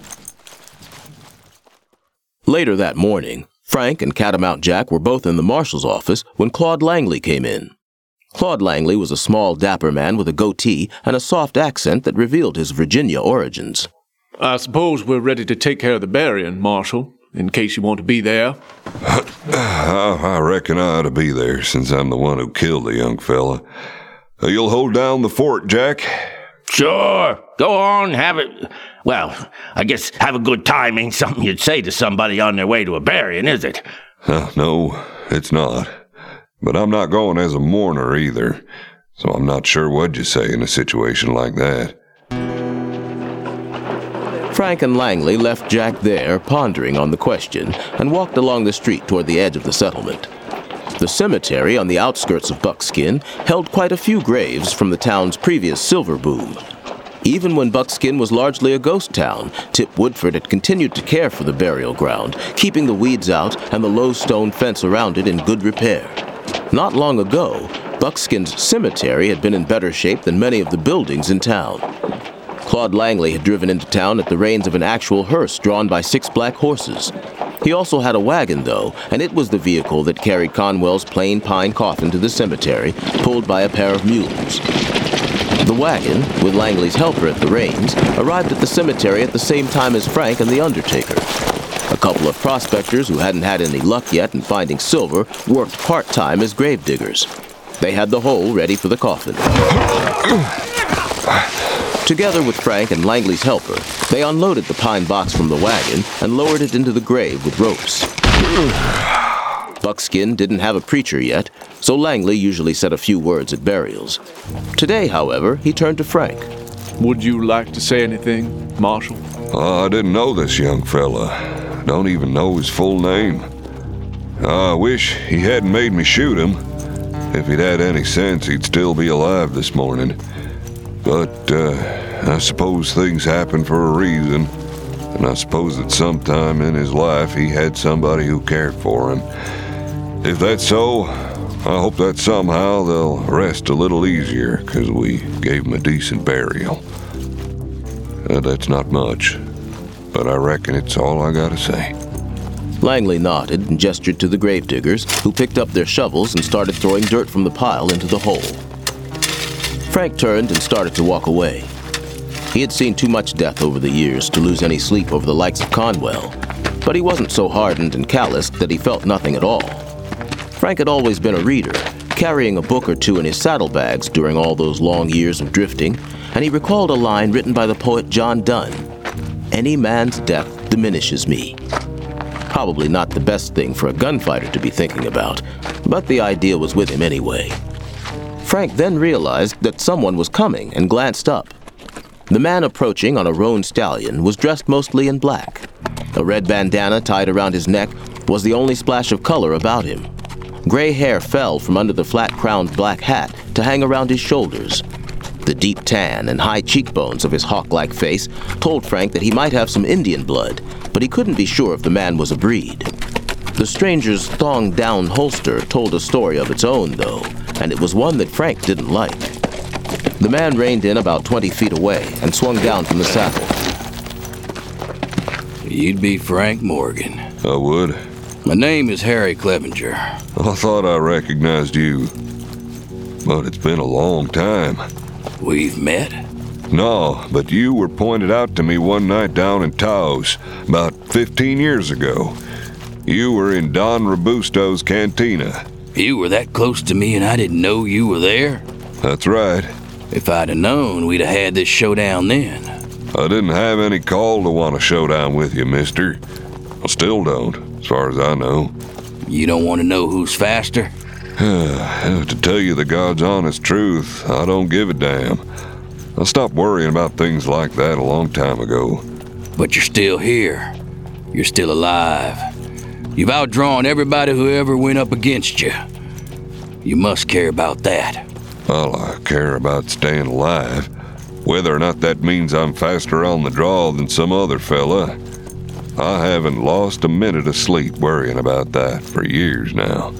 Later that morning, Frank and Catamount Jack were both in the marshal's office when Claude Langley came in. Claude Langley was a small, dapper man with a goatee and a soft accent that revealed his Virginia origins. I suppose we're ready to take care of the burying, Marshal, in case you want to be there. I reckon I ought to be there, since I'm the one who killed the young fella. You'll hold down the fort, Jack? Sure. Go on, have it. Well, I guess have a good time ain't something you'd say to somebody on their way to a burying, is it? No, it's not. But I'm not going as a mourner either, so I'm not sure what you say in a situation like that. Frank and Langley left Jack there, pondering on the question, and walked along the street toward the edge of the settlement. The cemetery on the outskirts of Buckskin held quite a few graves from the town's previous silver boom. Even when Buckskin was largely a ghost town, Tip Woodford had continued to care for the burial ground, keeping the weeds out and the low stone fence around it in good repair. Not long ago, Buckskin's cemetery had been in better shape than many of the buildings in town. Claude Langley had driven into town at the reins of an actual hearse drawn by 6 black horses. He also had a wagon, though, and it was the vehicle that carried Conwell's plain pine coffin to the cemetery, pulled by a pair of mules. The wagon, with Langley's helper at the reins, arrived at the cemetery at the same time as Frank and the undertaker. A couple of prospectors who hadn't had any luck yet in finding silver worked part-time as grave diggers. They had the hole ready for the coffin. Together with Frank and Langley's helper, they unloaded the pine box from the wagon and lowered it into the grave with ropes. Buckskin didn't have a preacher yet, so Langley usually said a few words at burials. Today, however, he turned to Frank. Would you like to say anything, Marshal? I didn't know this young fella. Don't even know his full name. I wish he hadn't made me shoot him. If he'd had any sense, he'd still be alive this morning. But I suppose things happen for a reason. And I suppose that sometime in his life he had somebody who cared for him. If that's so, I hope that somehow they'll rest a little easier, 'cause we gave him a decent burial. That's not much, but I reckon it's all I gotta say. Langley nodded and gestured to the gravediggers, who picked up their shovels and started throwing dirt from the pile into the hole. Frank turned and started to walk away. He had seen too much death over the years to lose any sleep over the likes of Conwell, but he wasn't so hardened and calloused that he felt nothing at all. Frank had always been a reader, carrying a book or two in his saddlebags during all those long years of drifting, and he recalled a line written by the poet John Donne, "Any man's death diminishes me." Probably not the best thing for a gunfighter to be thinking about, but the idea was with him anyway. Frank then realized that someone was coming and glanced up. The man approaching on a roan stallion was dressed mostly in black. A red bandana tied around his neck was the only splash of color about him. Gray hair fell from under the flat-crowned black hat to hang around his shoulders. The deep tan and high cheekbones of his hawk-like face told Frank that he might have some Indian blood, but he couldn't be sure if the man was a breed. The stranger's thong-down holster told a story of its own, though, and it was one that Frank didn't like. The man reined in about 20 feet away and swung down from the saddle. You'd be Frank Morgan. I would. My name is Harry Clevenger. I thought I recognized you, but it's been a long time. We've met? No, but you were pointed out to me one night down in Taos, about 15 years ago. You were in Don Robusto's cantina. You were that close to me and I didn't know you were there? That's right. If I'd have known, we'd have had this showdown then. I didn't have any call to want a showdown with you, mister. I still don't, as far as I know. You don't want to know who's faster? To tell you the God's honest truth, I don't give a damn. I stopped worrying about things like that a long time ago. But you're still here. You're still alive. You've outdrawn everybody who ever went up against you. You must care about that. Well, I care about staying alive. Whether or not that means I'm faster on the draw than some other fella, I haven't lost a minute of sleep worrying about that for years now.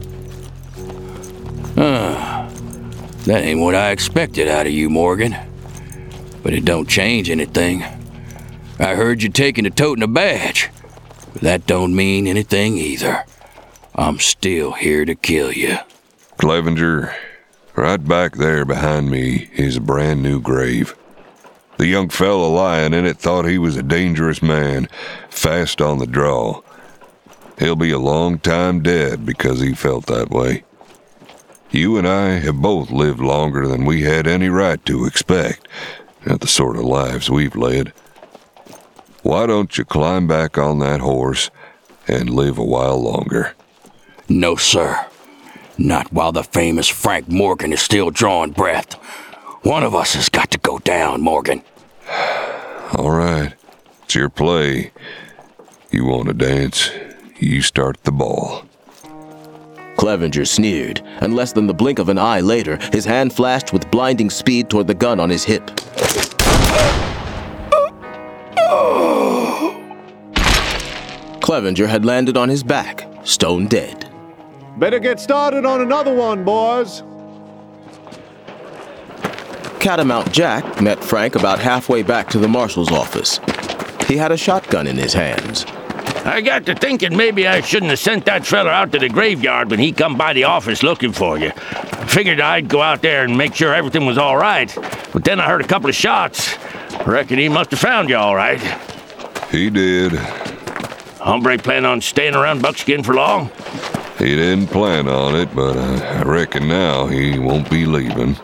That ain't what I expected out of you, Morgan. But it don't change anything. I heard you taking to toting a badge. But that don't mean anything either. I'm still here to kill you. Clevenger, right back there behind me is a brand new grave. The young fella lying in it thought he was a dangerous man, fast on the draw. He'll be a long time dead because he felt that way. You and I have both lived longer than we had any right to expect, at the sort of lives we've led. Why don't you climb back on that horse and live a while longer? No, sir. Not while the famous Frank Morgan is still drawing breath. One of us has got to go down, Morgan. All right. It's your play. You want to dance? You start the ball. Clevenger sneered, and less than the blink of an eye later, his hand flashed with blinding speed toward the gun on his hip. Clevenger had landed on his back, stone dead. Better get started on another one, boys. Catamount Jack met Frank about halfway back to the marshal's office. He had a shotgun in his hands. I got to thinking maybe I shouldn't have sent that fella out to the graveyard when he come by the office looking for you. Figured I'd go out there and make sure everything was all right. But then I heard a couple of shots. Reckon he must have found you all right. He did. Hombre plan on staying around Buckskin for long? He didn't plan on it, but I reckon now he won't be leaving.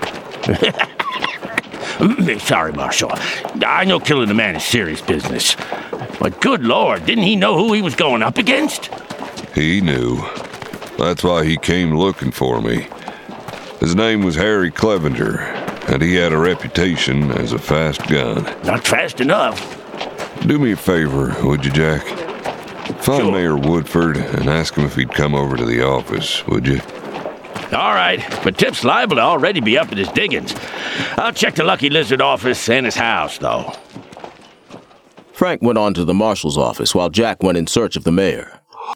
Sorry, Marshal. I know killing a man is serious business. But good Lord, didn't he know who he was going up against? He knew. That's why he came looking for me. His name was Harry Clevenger, and he had a reputation as a fast gun. Not fast enough. Do me a favor, would you, Jack? Find Sure. Mayor Woodford and ask him if he'd come over to the office, would you? All right, but Tip's liable to already be up at his diggings. I'll check the Lucky Lizard office and his house, though. Frank went on to the marshal's office while Jack went in search of the mayor.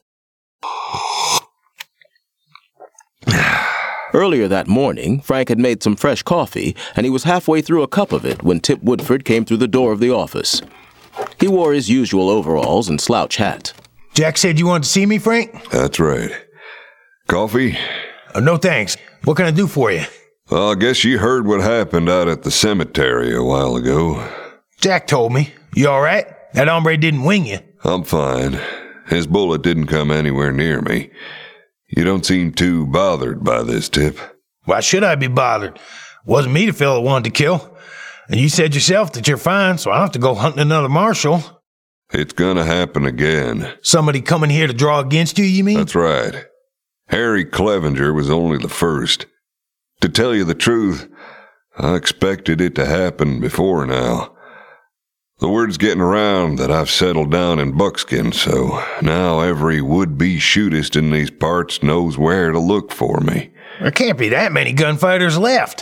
Earlier that morning, Frank had made some fresh coffee, and he was halfway through a cup of it when Tip Woodford came through the door of the office. He wore his usual overalls and slouch hat. Jack said you wanted to see me, Frank? That's right. Coffee? No thanks. What can I do for you? Well, I guess you heard what happened out at the cemetery a while ago. Jack told me. You all right? That hombre didn't wing you. I'm fine. His bullet didn't come anywhere near me. You don't seem too bothered by this, Tip. Why should I be bothered? Wasn't me the fellow wanted to kill. And you said yourself that you're fine, so I don't have to go hunting another marshal. It's gonna happen again. Somebody coming here to draw against you, you mean? That's right. Harry Clevenger was only the first. To tell you the truth, I expected it to happen before now. The word's getting around that I've settled down in Buckskin, so now every would-be shootist in these parts knows where to look for me. There can't be that many gunfighters left.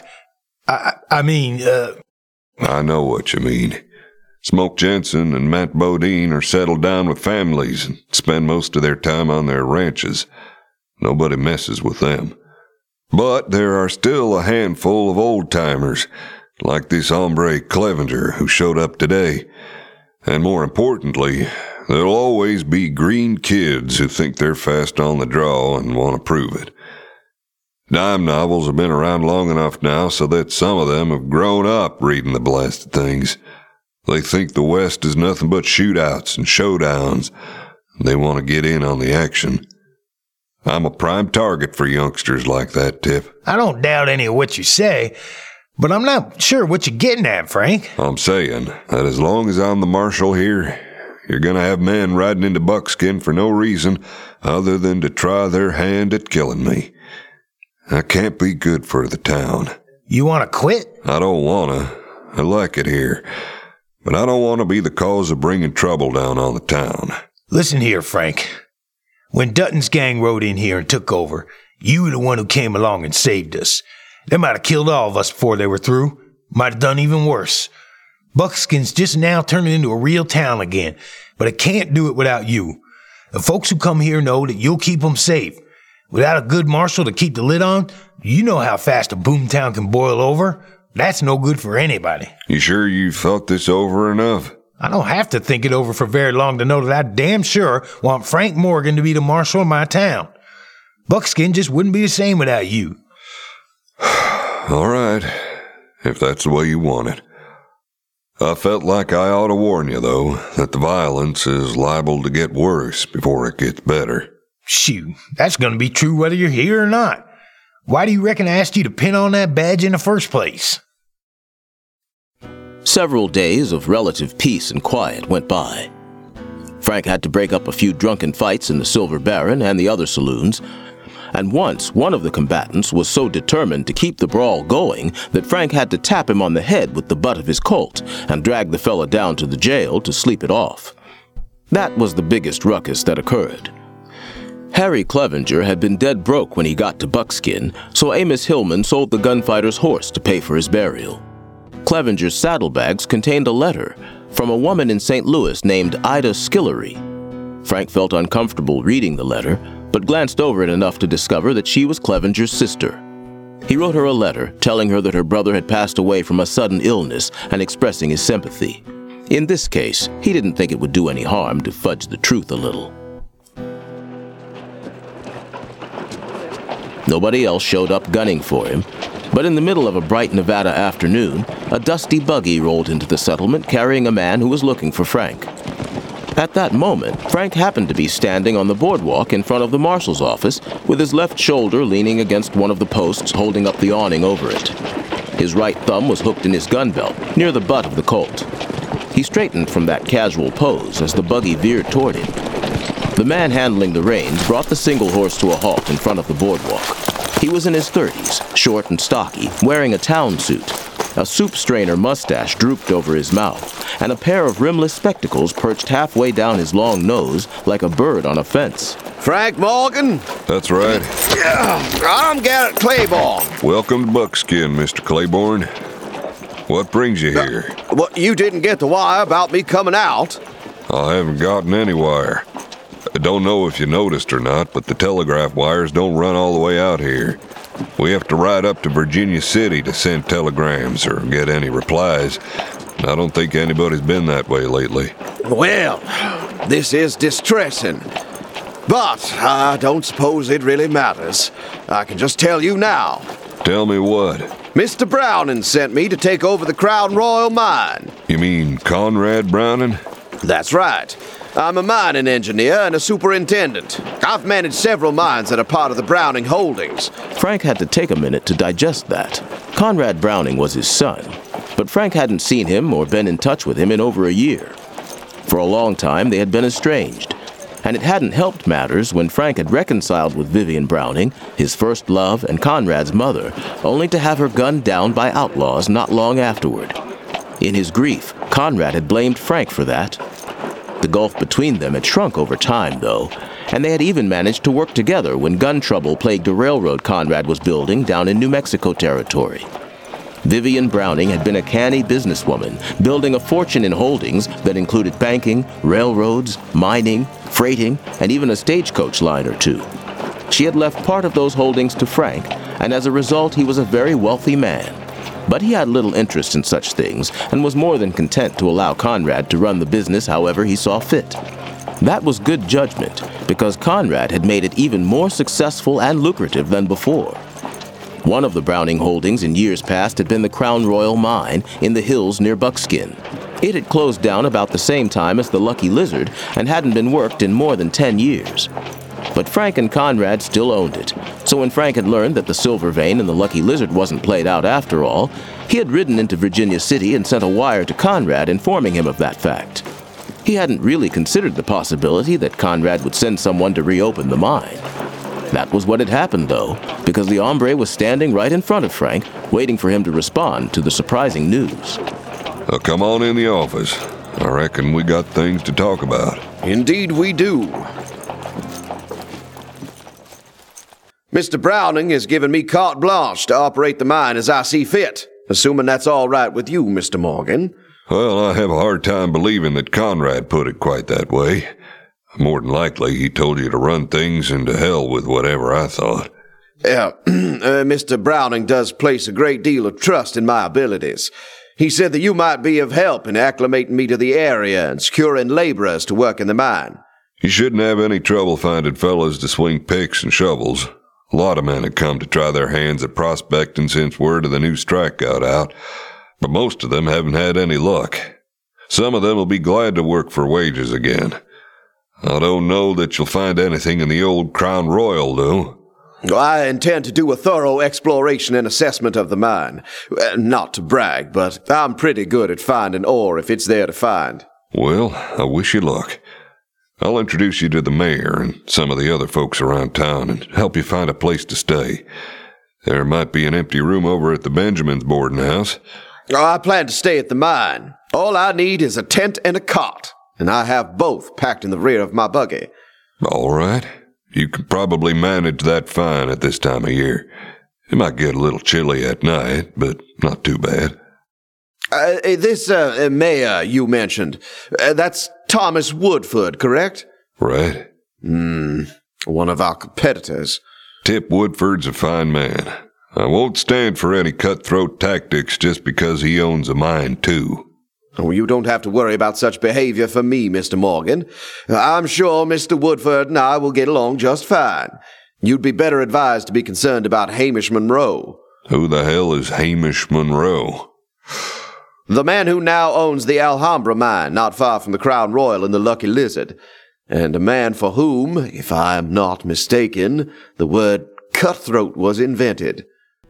I mean, I know what you mean. Smoke Jensen and Matt Bodine are settled down with families and spend most of their time on their ranches. Nobody messes with them. But there are still a handful of old-timers, like this hombre Clevenger who showed up today. And more importantly, there'll always be green kids who think they're fast on the draw and want to prove it. Dime novels have been around long enough now so that some of them have grown up reading the blasted things. They think the West is nothing but shootouts and showdowns. They want to get in on the action. I'm a prime target for youngsters like that, Tip. I don't doubt any of what you say, but I'm not sure what you're getting at, Frank. I'm saying that as long as I'm the marshal here, you're going to have men riding into Buckskin for no reason other than to try their hand at killing me. That can't be good for the town. You want to quit? I don't want to. I like it here. But I don't want to be the cause of bringing trouble down on the town. Listen here, Frank. When Dutton's gang rode in here and took over, you were the one who came along and saved us. They might have killed all of us before they were through. Might have done even worse. Buckskin's just now turning into a real town again, but it can't do it without you. The folks who come here know that you'll keep them safe. Without a good marshal to keep the lid on, you know how fast a boomtown can boil over. That's no good for anybody. You sure you've thought this over enough? I don't have to think it over for very long to know that I damn sure want Frank Morgan to be the marshal of my town. Buckskin just wouldn't be the same without you. All right, if that's the way you want it. I felt like I ought to warn you, though, that the violence is liable to get worse before it gets better. Shoot, that's going to be true whether you're here or not. Why do you reckon I asked you to pin on that badge in the first place? Several days of relative peace and quiet went by. Frank had to break up a few drunken fights in the Silver Baron and the other saloons, and once one of the combatants was so determined to keep the brawl going that Frank had to tap him on the head with the butt of his Colt and drag the fella down to the jail to sleep it off. That was the biggest ruckus that occurred. Harry Clevenger had been dead broke when he got to Buckskin, so Amos Hillman sold the gunfighter's horse to pay for his burial. Clevenger's saddlebags contained a letter from a woman in St. Louis named Ida Skillery. Frank felt uncomfortable reading the letter, but glanced over it enough to discover that she was Clevenger's sister. He wrote her a letter telling her that her brother had passed away from a sudden illness and expressing his sympathy. In this case, he didn't think it would do any harm to fudge the truth a little. Nobody else showed up gunning for him, but in the middle of a bright Nevada afternoon, a dusty buggy rolled into the settlement carrying a man who was looking for Frank. At that moment, Frank happened to be standing on the boardwalk in front of the marshal's office with his left shoulder leaning against one of the posts holding up the awning over it. His right thumb was hooked in his gun belt, near the butt of the Colt. He straightened from that casual pose as the buggy veered toward him. The man handling the reins brought the single horse to a halt in front of the boardwalk. He was in his 30s, short and stocky, wearing a town suit. A soup strainer mustache drooped over his mouth, and a pair of rimless spectacles perched halfway down his long nose like a bird on a fence. Frank Morgan? That's right. I'm Garrett Claiborne. Welcome to Buckskin, Mr. Claiborne. What brings you here? Well, you didn't get the wire about me coming out. I haven't gotten any wire. I don't know if you noticed or not, but the telegraph wires don't run all the way out here. We have to ride up to Virginia City to send telegrams or get any replies. I don't think anybody's been that way lately. Well, this is distressing. But I don't suppose it really matters. I can just tell you now. Tell me what? Mr. Browning sent me to take over the Crown Royal mine. You mean Conrad Browning? That's right. I'm a mining engineer and a superintendent. I've managed several mines that are part of the Browning Holdings. Frank had to take a minute to digest that. Conrad Browning was his son, but Frank hadn't seen him or been in touch with him in over a year. For a long time, they had been estranged, and it hadn't helped matters when Frank had reconciled with Vivian Browning, his first love and Conrad's mother, only to have her gunned down by outlaws not long afterward. In his grief, Conrad had blamed Frank for that. The gulf between them had shrunk over time, though, and they had even managed to work together when gun trouble plagued a railroad Conrad was building down in New Mexico territory. Vivian Browning had been a canny businesswoman, building a fortune in holdings that included banking, railroads, mining, freighting, and even a stagecoach line or two. She had left part of those holdings to Frank, and as a result he was a very wealthy man. But he had little interest in such things, and was more than content to allow Conrad to run the business however he saw fit. That was good judgment, because Conrad had made it even more successful and lucrative than before. One of the Browning holdings in years past had been the Crown Royal Mine in the hills near Buckskin. It had closed down about the same time as the Lucky Lizard and hadn't been worked in more than 10 years. But Frank and Conrad still owned it, so when Frank had learned that the Silver Vein and the Lucky Lizard wasn't played out after all, he had ridden into Virginia City and sent a wire to Conrad informing him of that fact. He hadn't really considered the possibility that Conrad would send someone to reopen the mine. That was what had happened, though, because the hombre was standing right in front of Frank, waiting for him to respond to the surprising news. Come on in the office. I reckon we got things to talk about. Indeed we do. Mr. Browning has given me carte blanche to operate the mine as I see fit, assuming that's all right with you, Mr. Morgan. Well, I have a hard time believing that Conrad put it quite that way. More than likely, he told you to run things into hell with whatever I thought. Mr. Browning does place a great deal of trust in my abilities. He said that you might be of help in acclimating me to the area and securing laborers to work in the mine. You shouldn't have any trouble finding fellas to swing picks and shovels. A lot of men had come to try their hands at prospecting since word of the new strike got out, but most of them haven't had any luck. Some of them will be glad to work for wages again. I don't know that you'll find anything in the old Crown Royal, though. I intend to do a thorough exploration and assessment of the mine. Not to brag, but I'm pretty good at finding ore if it's there to find. Well, I wish you luck. I'll introduce you to the mayor and some of the other folks around town and help you find a place to stay. There might be an empty room over at the Benjamin's boarding house. I plan to stay at the mine. All I need is a tent and a cot, and I have both packed in the rear of my buggy. All right. You can probably manage that fine at this time of year. It might get a little chilly at night, but not too bad. This mayor you mentioned, that's Thomas Woodford, correct? Right. One of our competitors. Tip Woodford's a fine man. I won't stand for any cutthroat tactics just because he owns a mine, too. Oh, you don't have to worry about such behavior for me, Mr. Morgan. I'm sure Mr. Woodford and I will get along just fine. You'd be better advised to be concerned about Hamish Monroe. Who the hell is Hamish Monroe? The man who now owns the Alhambra mine, not far from the Crown Royal and the Lucky Lizard. And a man for whom, if I am not mistaken, the word cutthroat was invented.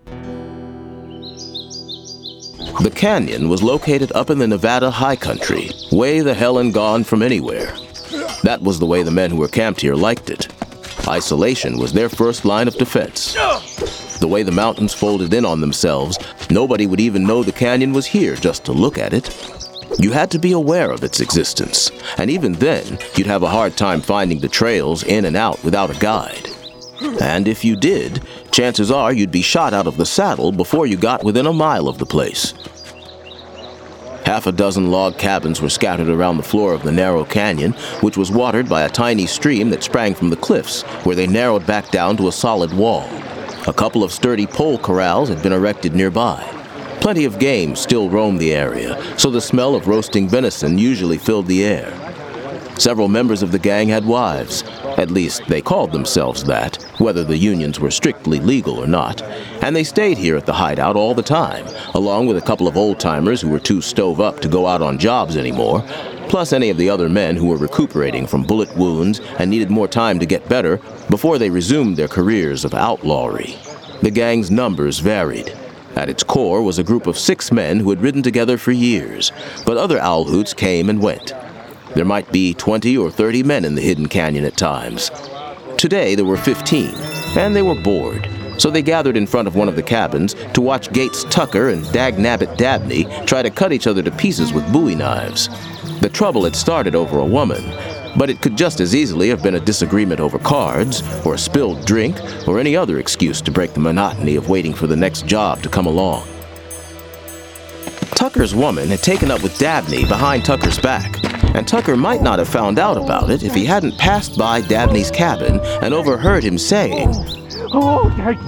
The canyon was located up in the Nevada high country, way the hell and gone from anywhere. That was the way the men who were camped here liked it. Isolation was their first line of defense. The way the mountains folded in on themselves, nobody would even know the canyon was here just to look at it. You had to be aware of its existence, and even then, you'd have a hard time finding the trails in and out without a guide. And if you did, chances are you'd be shot out of the saddle before you got within a mile of the place. Half a dozen log cabins were scattered around the floor of the narrow canyon, which was watered by a tiny stream that sprang from the cliffs, where they narrowed back down to a solid wall. A couple of sturdy pole corrals had been erected nearby. Plenty of game still roamed the area, so the smell of roasting venison usually filled the air. Several members of the gang had wives. At least they called themselves that, whether the unions were strictly legal or not. And they stayed here at the hideout all the time, along with a couple of old-timers who were too stove up to go out on jobs anymore, plus any of the other men who were recuperating from bullet wounds and needed more time to get better before they resumed their careers of outlawry. The gang's numbers varied. At its core was a group of 6 men who had ridden together for years, but other owl hoots came and went. There might be 20 or 30 men in the hidden canyon at times. Today there were 15, and they were bored, so they gathered in front of one of the cabins to watch Gates Tucker and Dagnabbit Dabney try to cut each other to pieces with bowie knives. The trouble had started over a woman, but it could just as easily have been a disagreement over cards, or a spilled drink, or any other excuse to break the monotony of waiting for the next job to come along. Tucker's woman had taken up with Dabney behind Tucker's back, and Tucker might not have found out about it if he hadn't passed by Dabney's cabin and overheard him saying, "Oh,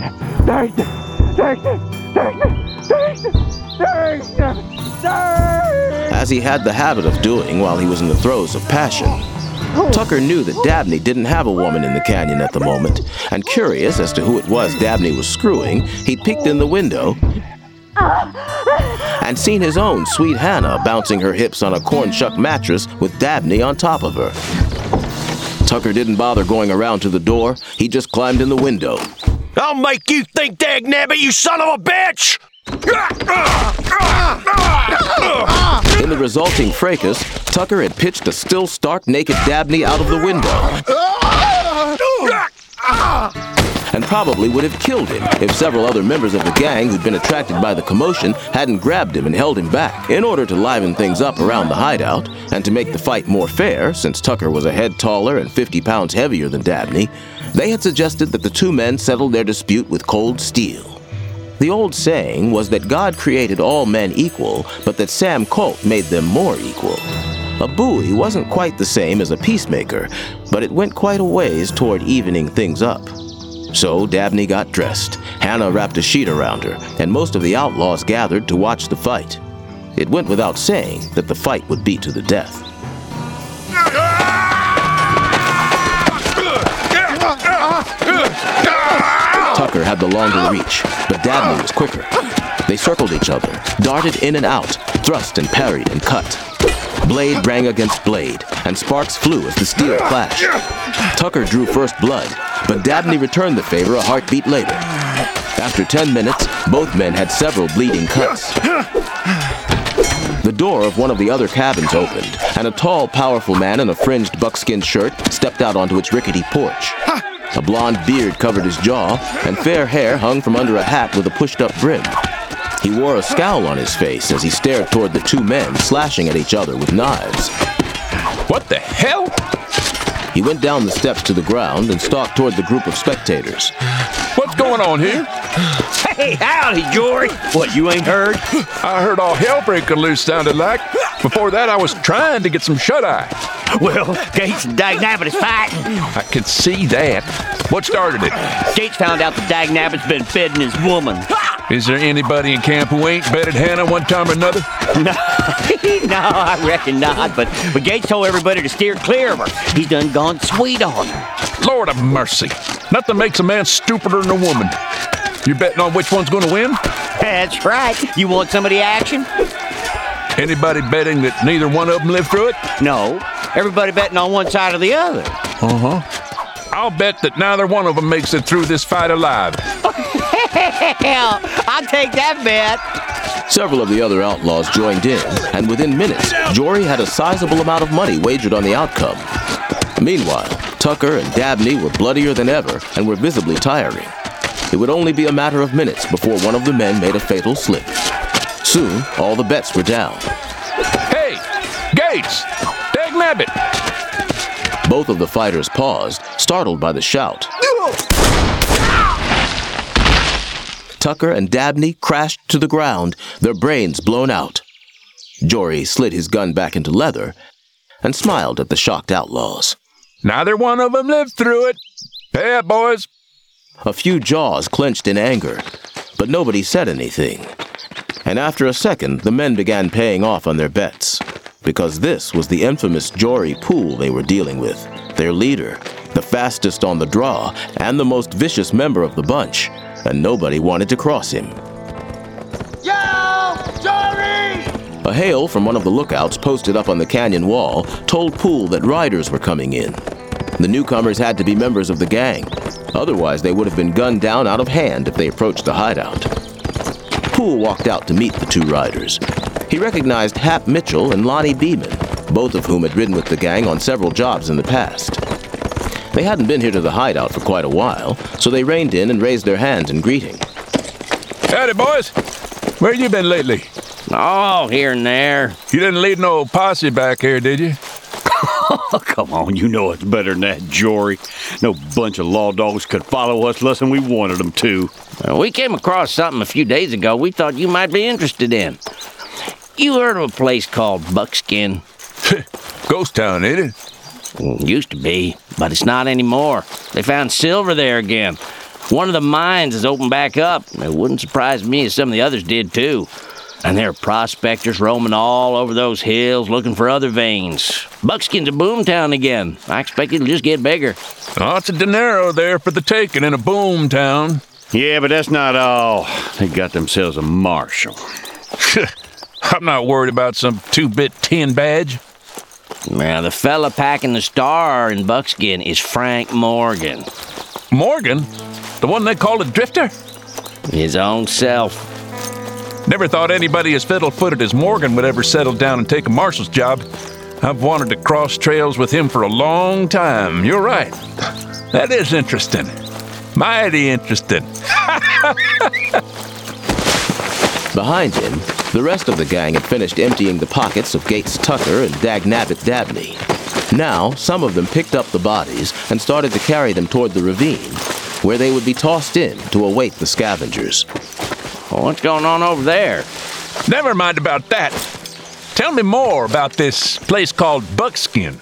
as he had the habit of doing while he was in the throes of passion. Tucker knew that Dabney didn't have a woman in the canyon at the moment, and curious as to who it was Dabney was screwing, he peeked in the window and seen his own sweet Hannah bouncing her hips on a corn-shuck mattress with Dabney on top of her. Tucker didn't bother going around to the door. He just climbed in the window. I'll make you think, Dagnabbit, you son of a bitch! In the resulting fracas, Tucker had pitched a still stark naked Dabney out of the window and probably would have killed him if several other members of the gang who'd been attracted by the commotion hadn't grabbed him and held him back. In order to liven things up around the hideout, and to make the fight more fair, since Tucker was a head taller and 50 pounds heavier than Dabney, they had suggested that the 2 men settle their dispute with cold steel. The old saying was that God created all men equal, but that Sam Colt made them more equal. A bowie wasn't quite the same as a peacemaker, but it went quite a ways toward evening things up. So Dabney got dressed, Hannah wrapped a sheet around her, and most of the outlaws gathered to watch the fight. It went without saying that the fight would be to the death. Tucker had the longer reach, but Dabney was quicker. They circled each other, darted in and out, thrust and parried and cut. Blade rang against blade, and sparks flew as the steel clashed. Tucker drew first blood, but Dabney returned the favor a heartbeat later. After 10 minutes, both men had several bleeding cuts. The door of one of the other cabins opened, and a tall, powerful man in a fringed buckskin shirt stepped out onto its rickety porch. A blonde beard covered his jaw, and fair hair hung from under a hat with a pushed-up brim. He wore a scowl on his face as he stared toward the 2 men slashing at each other with knives. What the hell? He went down the steps to the ground and stalked toward the group of spectators. What's going on here? Hey, howdy, Jory. What, you ain't heard? I heard all hell breaking loose, sounded like. Before that, I was trying to get some shut-eye. Well, Gates and Dagnabbit is fighting. I could see that. What started it? Gates found out that Dagnabbit's been bedding his woman. Is there anybody in camp who ain't bedded Hannah one time or another? No. No, I reckon not, but Gates told everybody to steer clear of her. He's done gone sweet on her. Lord of mercy. Nothing makes a man stupider than a woman. You're betting on which one's going to win? That's right. You want some of the action? Anybody betting that neither one of them lived through it? No. Everybody betting on one side or the other. Uh-huh. I'll bet that neither one of them makes it through this fight alive. Hell, I'll take that bet. Several of the other outlaws joined in, and within minutes, Jory had a sizable amount of money wagered on the outcome. Meanwhile, Tucker and Dabney were bloodier than ever and were visibly tiring. It would only be a matter of minutes before one of the men made a fatal slip. Soon, all the bets were down. Hey! Gates! Dagnabbit! Both of the fighters paused, startled by the shout. Tucker and Dabney crashed to the ground, their brains blown out. Jory slid his gun back into leather and smiled at the shocked outlaws. Neither one of them lived through it. Pay up, boys. A few jaws clenched in anger, but nobody said anything. And after a second, the men began paying off on their bets, because this was the infamous Jory Poole they were dealing with, their leader, the fastest on the draw, and the most vicious member of the bunch, and nobody wanted to cross him. Yo, Jory! A hail from one of the lookouts posted up on the canyon wall told Poole that riders were coming in. The newcomers had to be members of the gang. Otherwise, they would have been gunned down out of hand if they approached the hideout. Poole walked out to meet the two riders. He recognized Hap Mitchell and Lonnie Beeman, both of whom had ridden with the gang on several jobs in the past. They hadn't been here to the hideout for quite a while, so they reined in and raised their hands in greeting. Howdy, boys. Where you been lately? Oh, here and there. You didn't leave no posse back here, did you? Come on, you know it's better than that, Jory. No bunch of law dogs could follow us less than we wanted them to. We came across something a few days ago we thought you might be interested in. You heard of a place called Buckskin? Ghost town, ain't it? Used to be, but it's not anymore. They found silver there again. One of the mines has opened back up. It wouldn't surprise me if some of the others did, too. And there are prospectors roaming all over those hills looking for other veins. Buckskin's a boom town again. I expect it'll just get bigger. Lots of dinero there for the taking in a boom town. Yeah, but that's not all. They got themselves a marshal. I'm not worried about some 2-bit tin badge. Now, the fella packing the star in Buckskin is Frank Morgan. Morgan? The one they call a drifter? His own self. Never thought anybody as fiddle-footed as Morgan would ever settle down and take a marshal's job. I've wanted to cross trails with him for a long time. You're right. That is interesting. Mighty interesting. Behind him, the rest of the gang had finished emptying the pockets of Gates Tucker and Dagnabbit Dabney. Now, some of them picked up the bodies and started to carry them toward the ravine, where they would be tossed in to await the scavengers. Well, what's going on over there? Never mind about that. Tell me more about this place called Buckskin.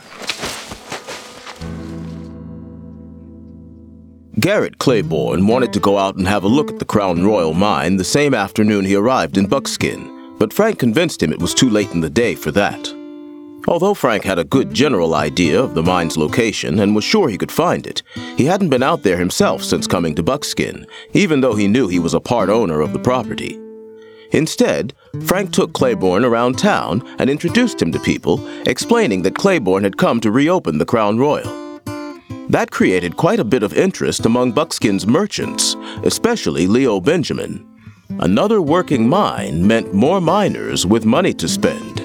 Garrett Claiborne wanted to go out and have a look at the Crown Royal mine the same afternoon he arrived in Buckskin, but Frank convinced him it was too late in the day for that. Although Frank had a good general idea of the mine's location and was sure he could find it, he hadn't been out there himself since coming to Buckskin, even though he knew he was a part owner of the property. Instead, Frank took Claiborne around town and introduced him to people, explaining that Claiborne had come to reopen the Crown Royal. That created quite a bit of interest among Buckskin's merchants, especially Leo Benjamin. Another working mine meant more miners with money to spend.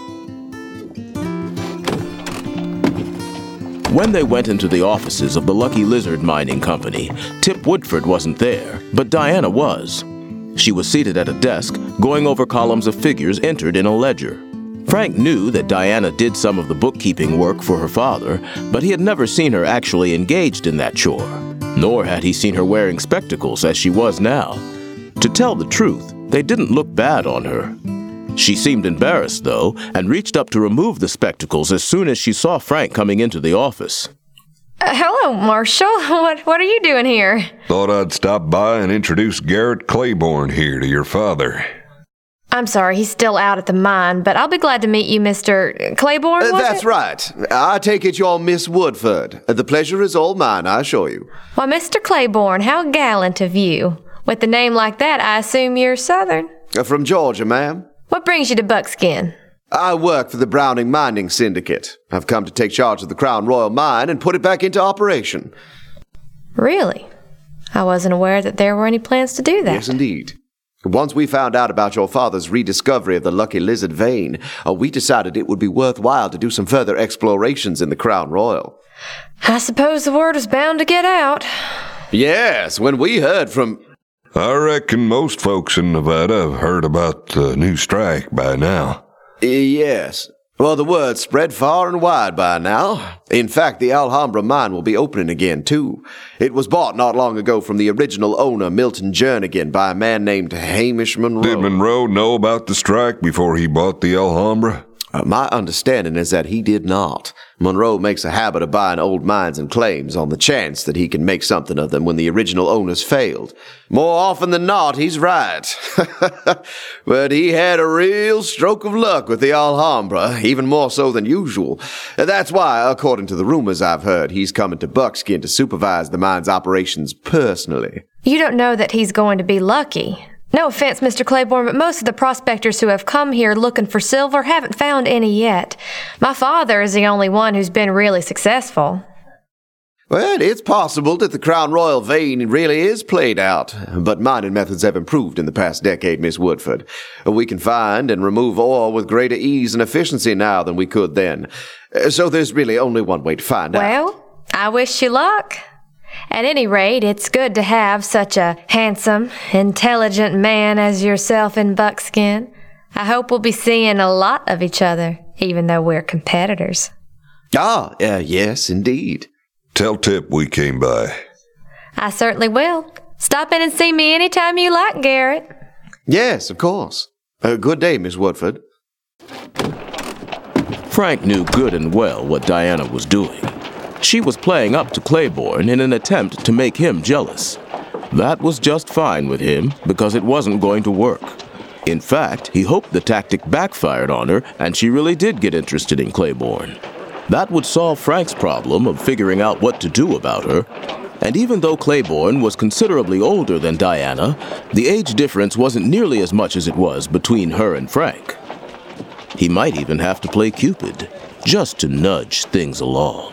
When they went into the offices of the Lucky Lizard Mining Company, Tip Woodford wasn't there, but Diana was. She was seated at a desk, going over columns of figures entered in a ledger. Frank knew that Diana did some of the bookkeeping work for her father, but he had never seen her actually engaged in that chore, nor had he seen her wearing spectacles as she was now. To tell the truth, they didn't look bad on her. She seemed embarrassed, though, and reached up to remove the spectacles as soon as she saw Frank coming into the office. Hello, Marshal. What are you doing here? Thought I'd stop by and introduce Garrett Claiborne here to your father. I'm sorry, he's still out at the mine, but I'll be glad to meet you, Mr. Claiborne, That's right. I take it you're Miss Woodford. The pleasure is all mine, I assure you. Why, Mr. Claiborne, how gallant of you. With a name like that, I assume you're Southern. From Georgia, ma'am. What brings you to Buckskin? I work for the Browning Mining Syndicate. I've come to take charge of the Crown Royal Mine and put it back into operation. Really? I wasn't aware that there were any plans to do that. Yes, indeed. Once we found out about your father's rediscovery of the Lucky Lizard vein, we decided it would be worthwhile to do some further explorations in the Crown Royal. I suppose the word was bound to get out. Yes, when we heard from... I reckon most folks in Nevada have heard about the new strike by now. Yes. Well, the word spread far and wide by now. In fact, the Alhambra mine will be opening again, too. It was bought not long ago from the original owner, Milton Jernigan, by a man named Hamish Monroe. Did Monroe know about the strike before he bought the Alhambra? My understanding is that he did not. Monroe makes a habit of buying old mines and claims on the chance that he can make something of them when the original owners failed. More often than not, he's right. But he had a real stroke of luck with the Alhambra, even more so than usual. That's why, according to the rumors I've heard, he's coming to Buckskin to supervise the mine's operations personally. You don't know that he's going to be lucky. No offense, Mr. Claiborne, but most of the prospectors who have come here looking for silver haven't found any yet. My father is the only one who's been really successful. Well, it's possible that the Crown Royal vein really is played out, but mining methods have improved in the past decade, Miss Woodford. We can find and remove ore with greater ease and efficiency now than we could then. So there's really only one way to find out. Well, I wish you luck. At any rate, it's good to have such a handsome, intelligent man as yourself in Buckskin. I hope we'll be seeing a lot of each other, even though we're competitors. Yes, indeed. Tell Tip we came by. I certainly will. Stop in and see me anytime you like, Garrett. Yes, of course. Good day, Miss Woodford. Frank knew good and well what Diana was doing. She was playing up to Claiborne in an attempt to make him jealous. That was just fine with him because it wasn't going to work. In fact, he hoped the tactic backfired on her and she really did get interested in Claiborne. That would solve Frank's problem of figuring out what to do about her. And even though Claiborne was considerably older than Diana, the age difference wasn't nearly as much as it was between her and Frank. He might even have to play Cupid, just to nudge things along.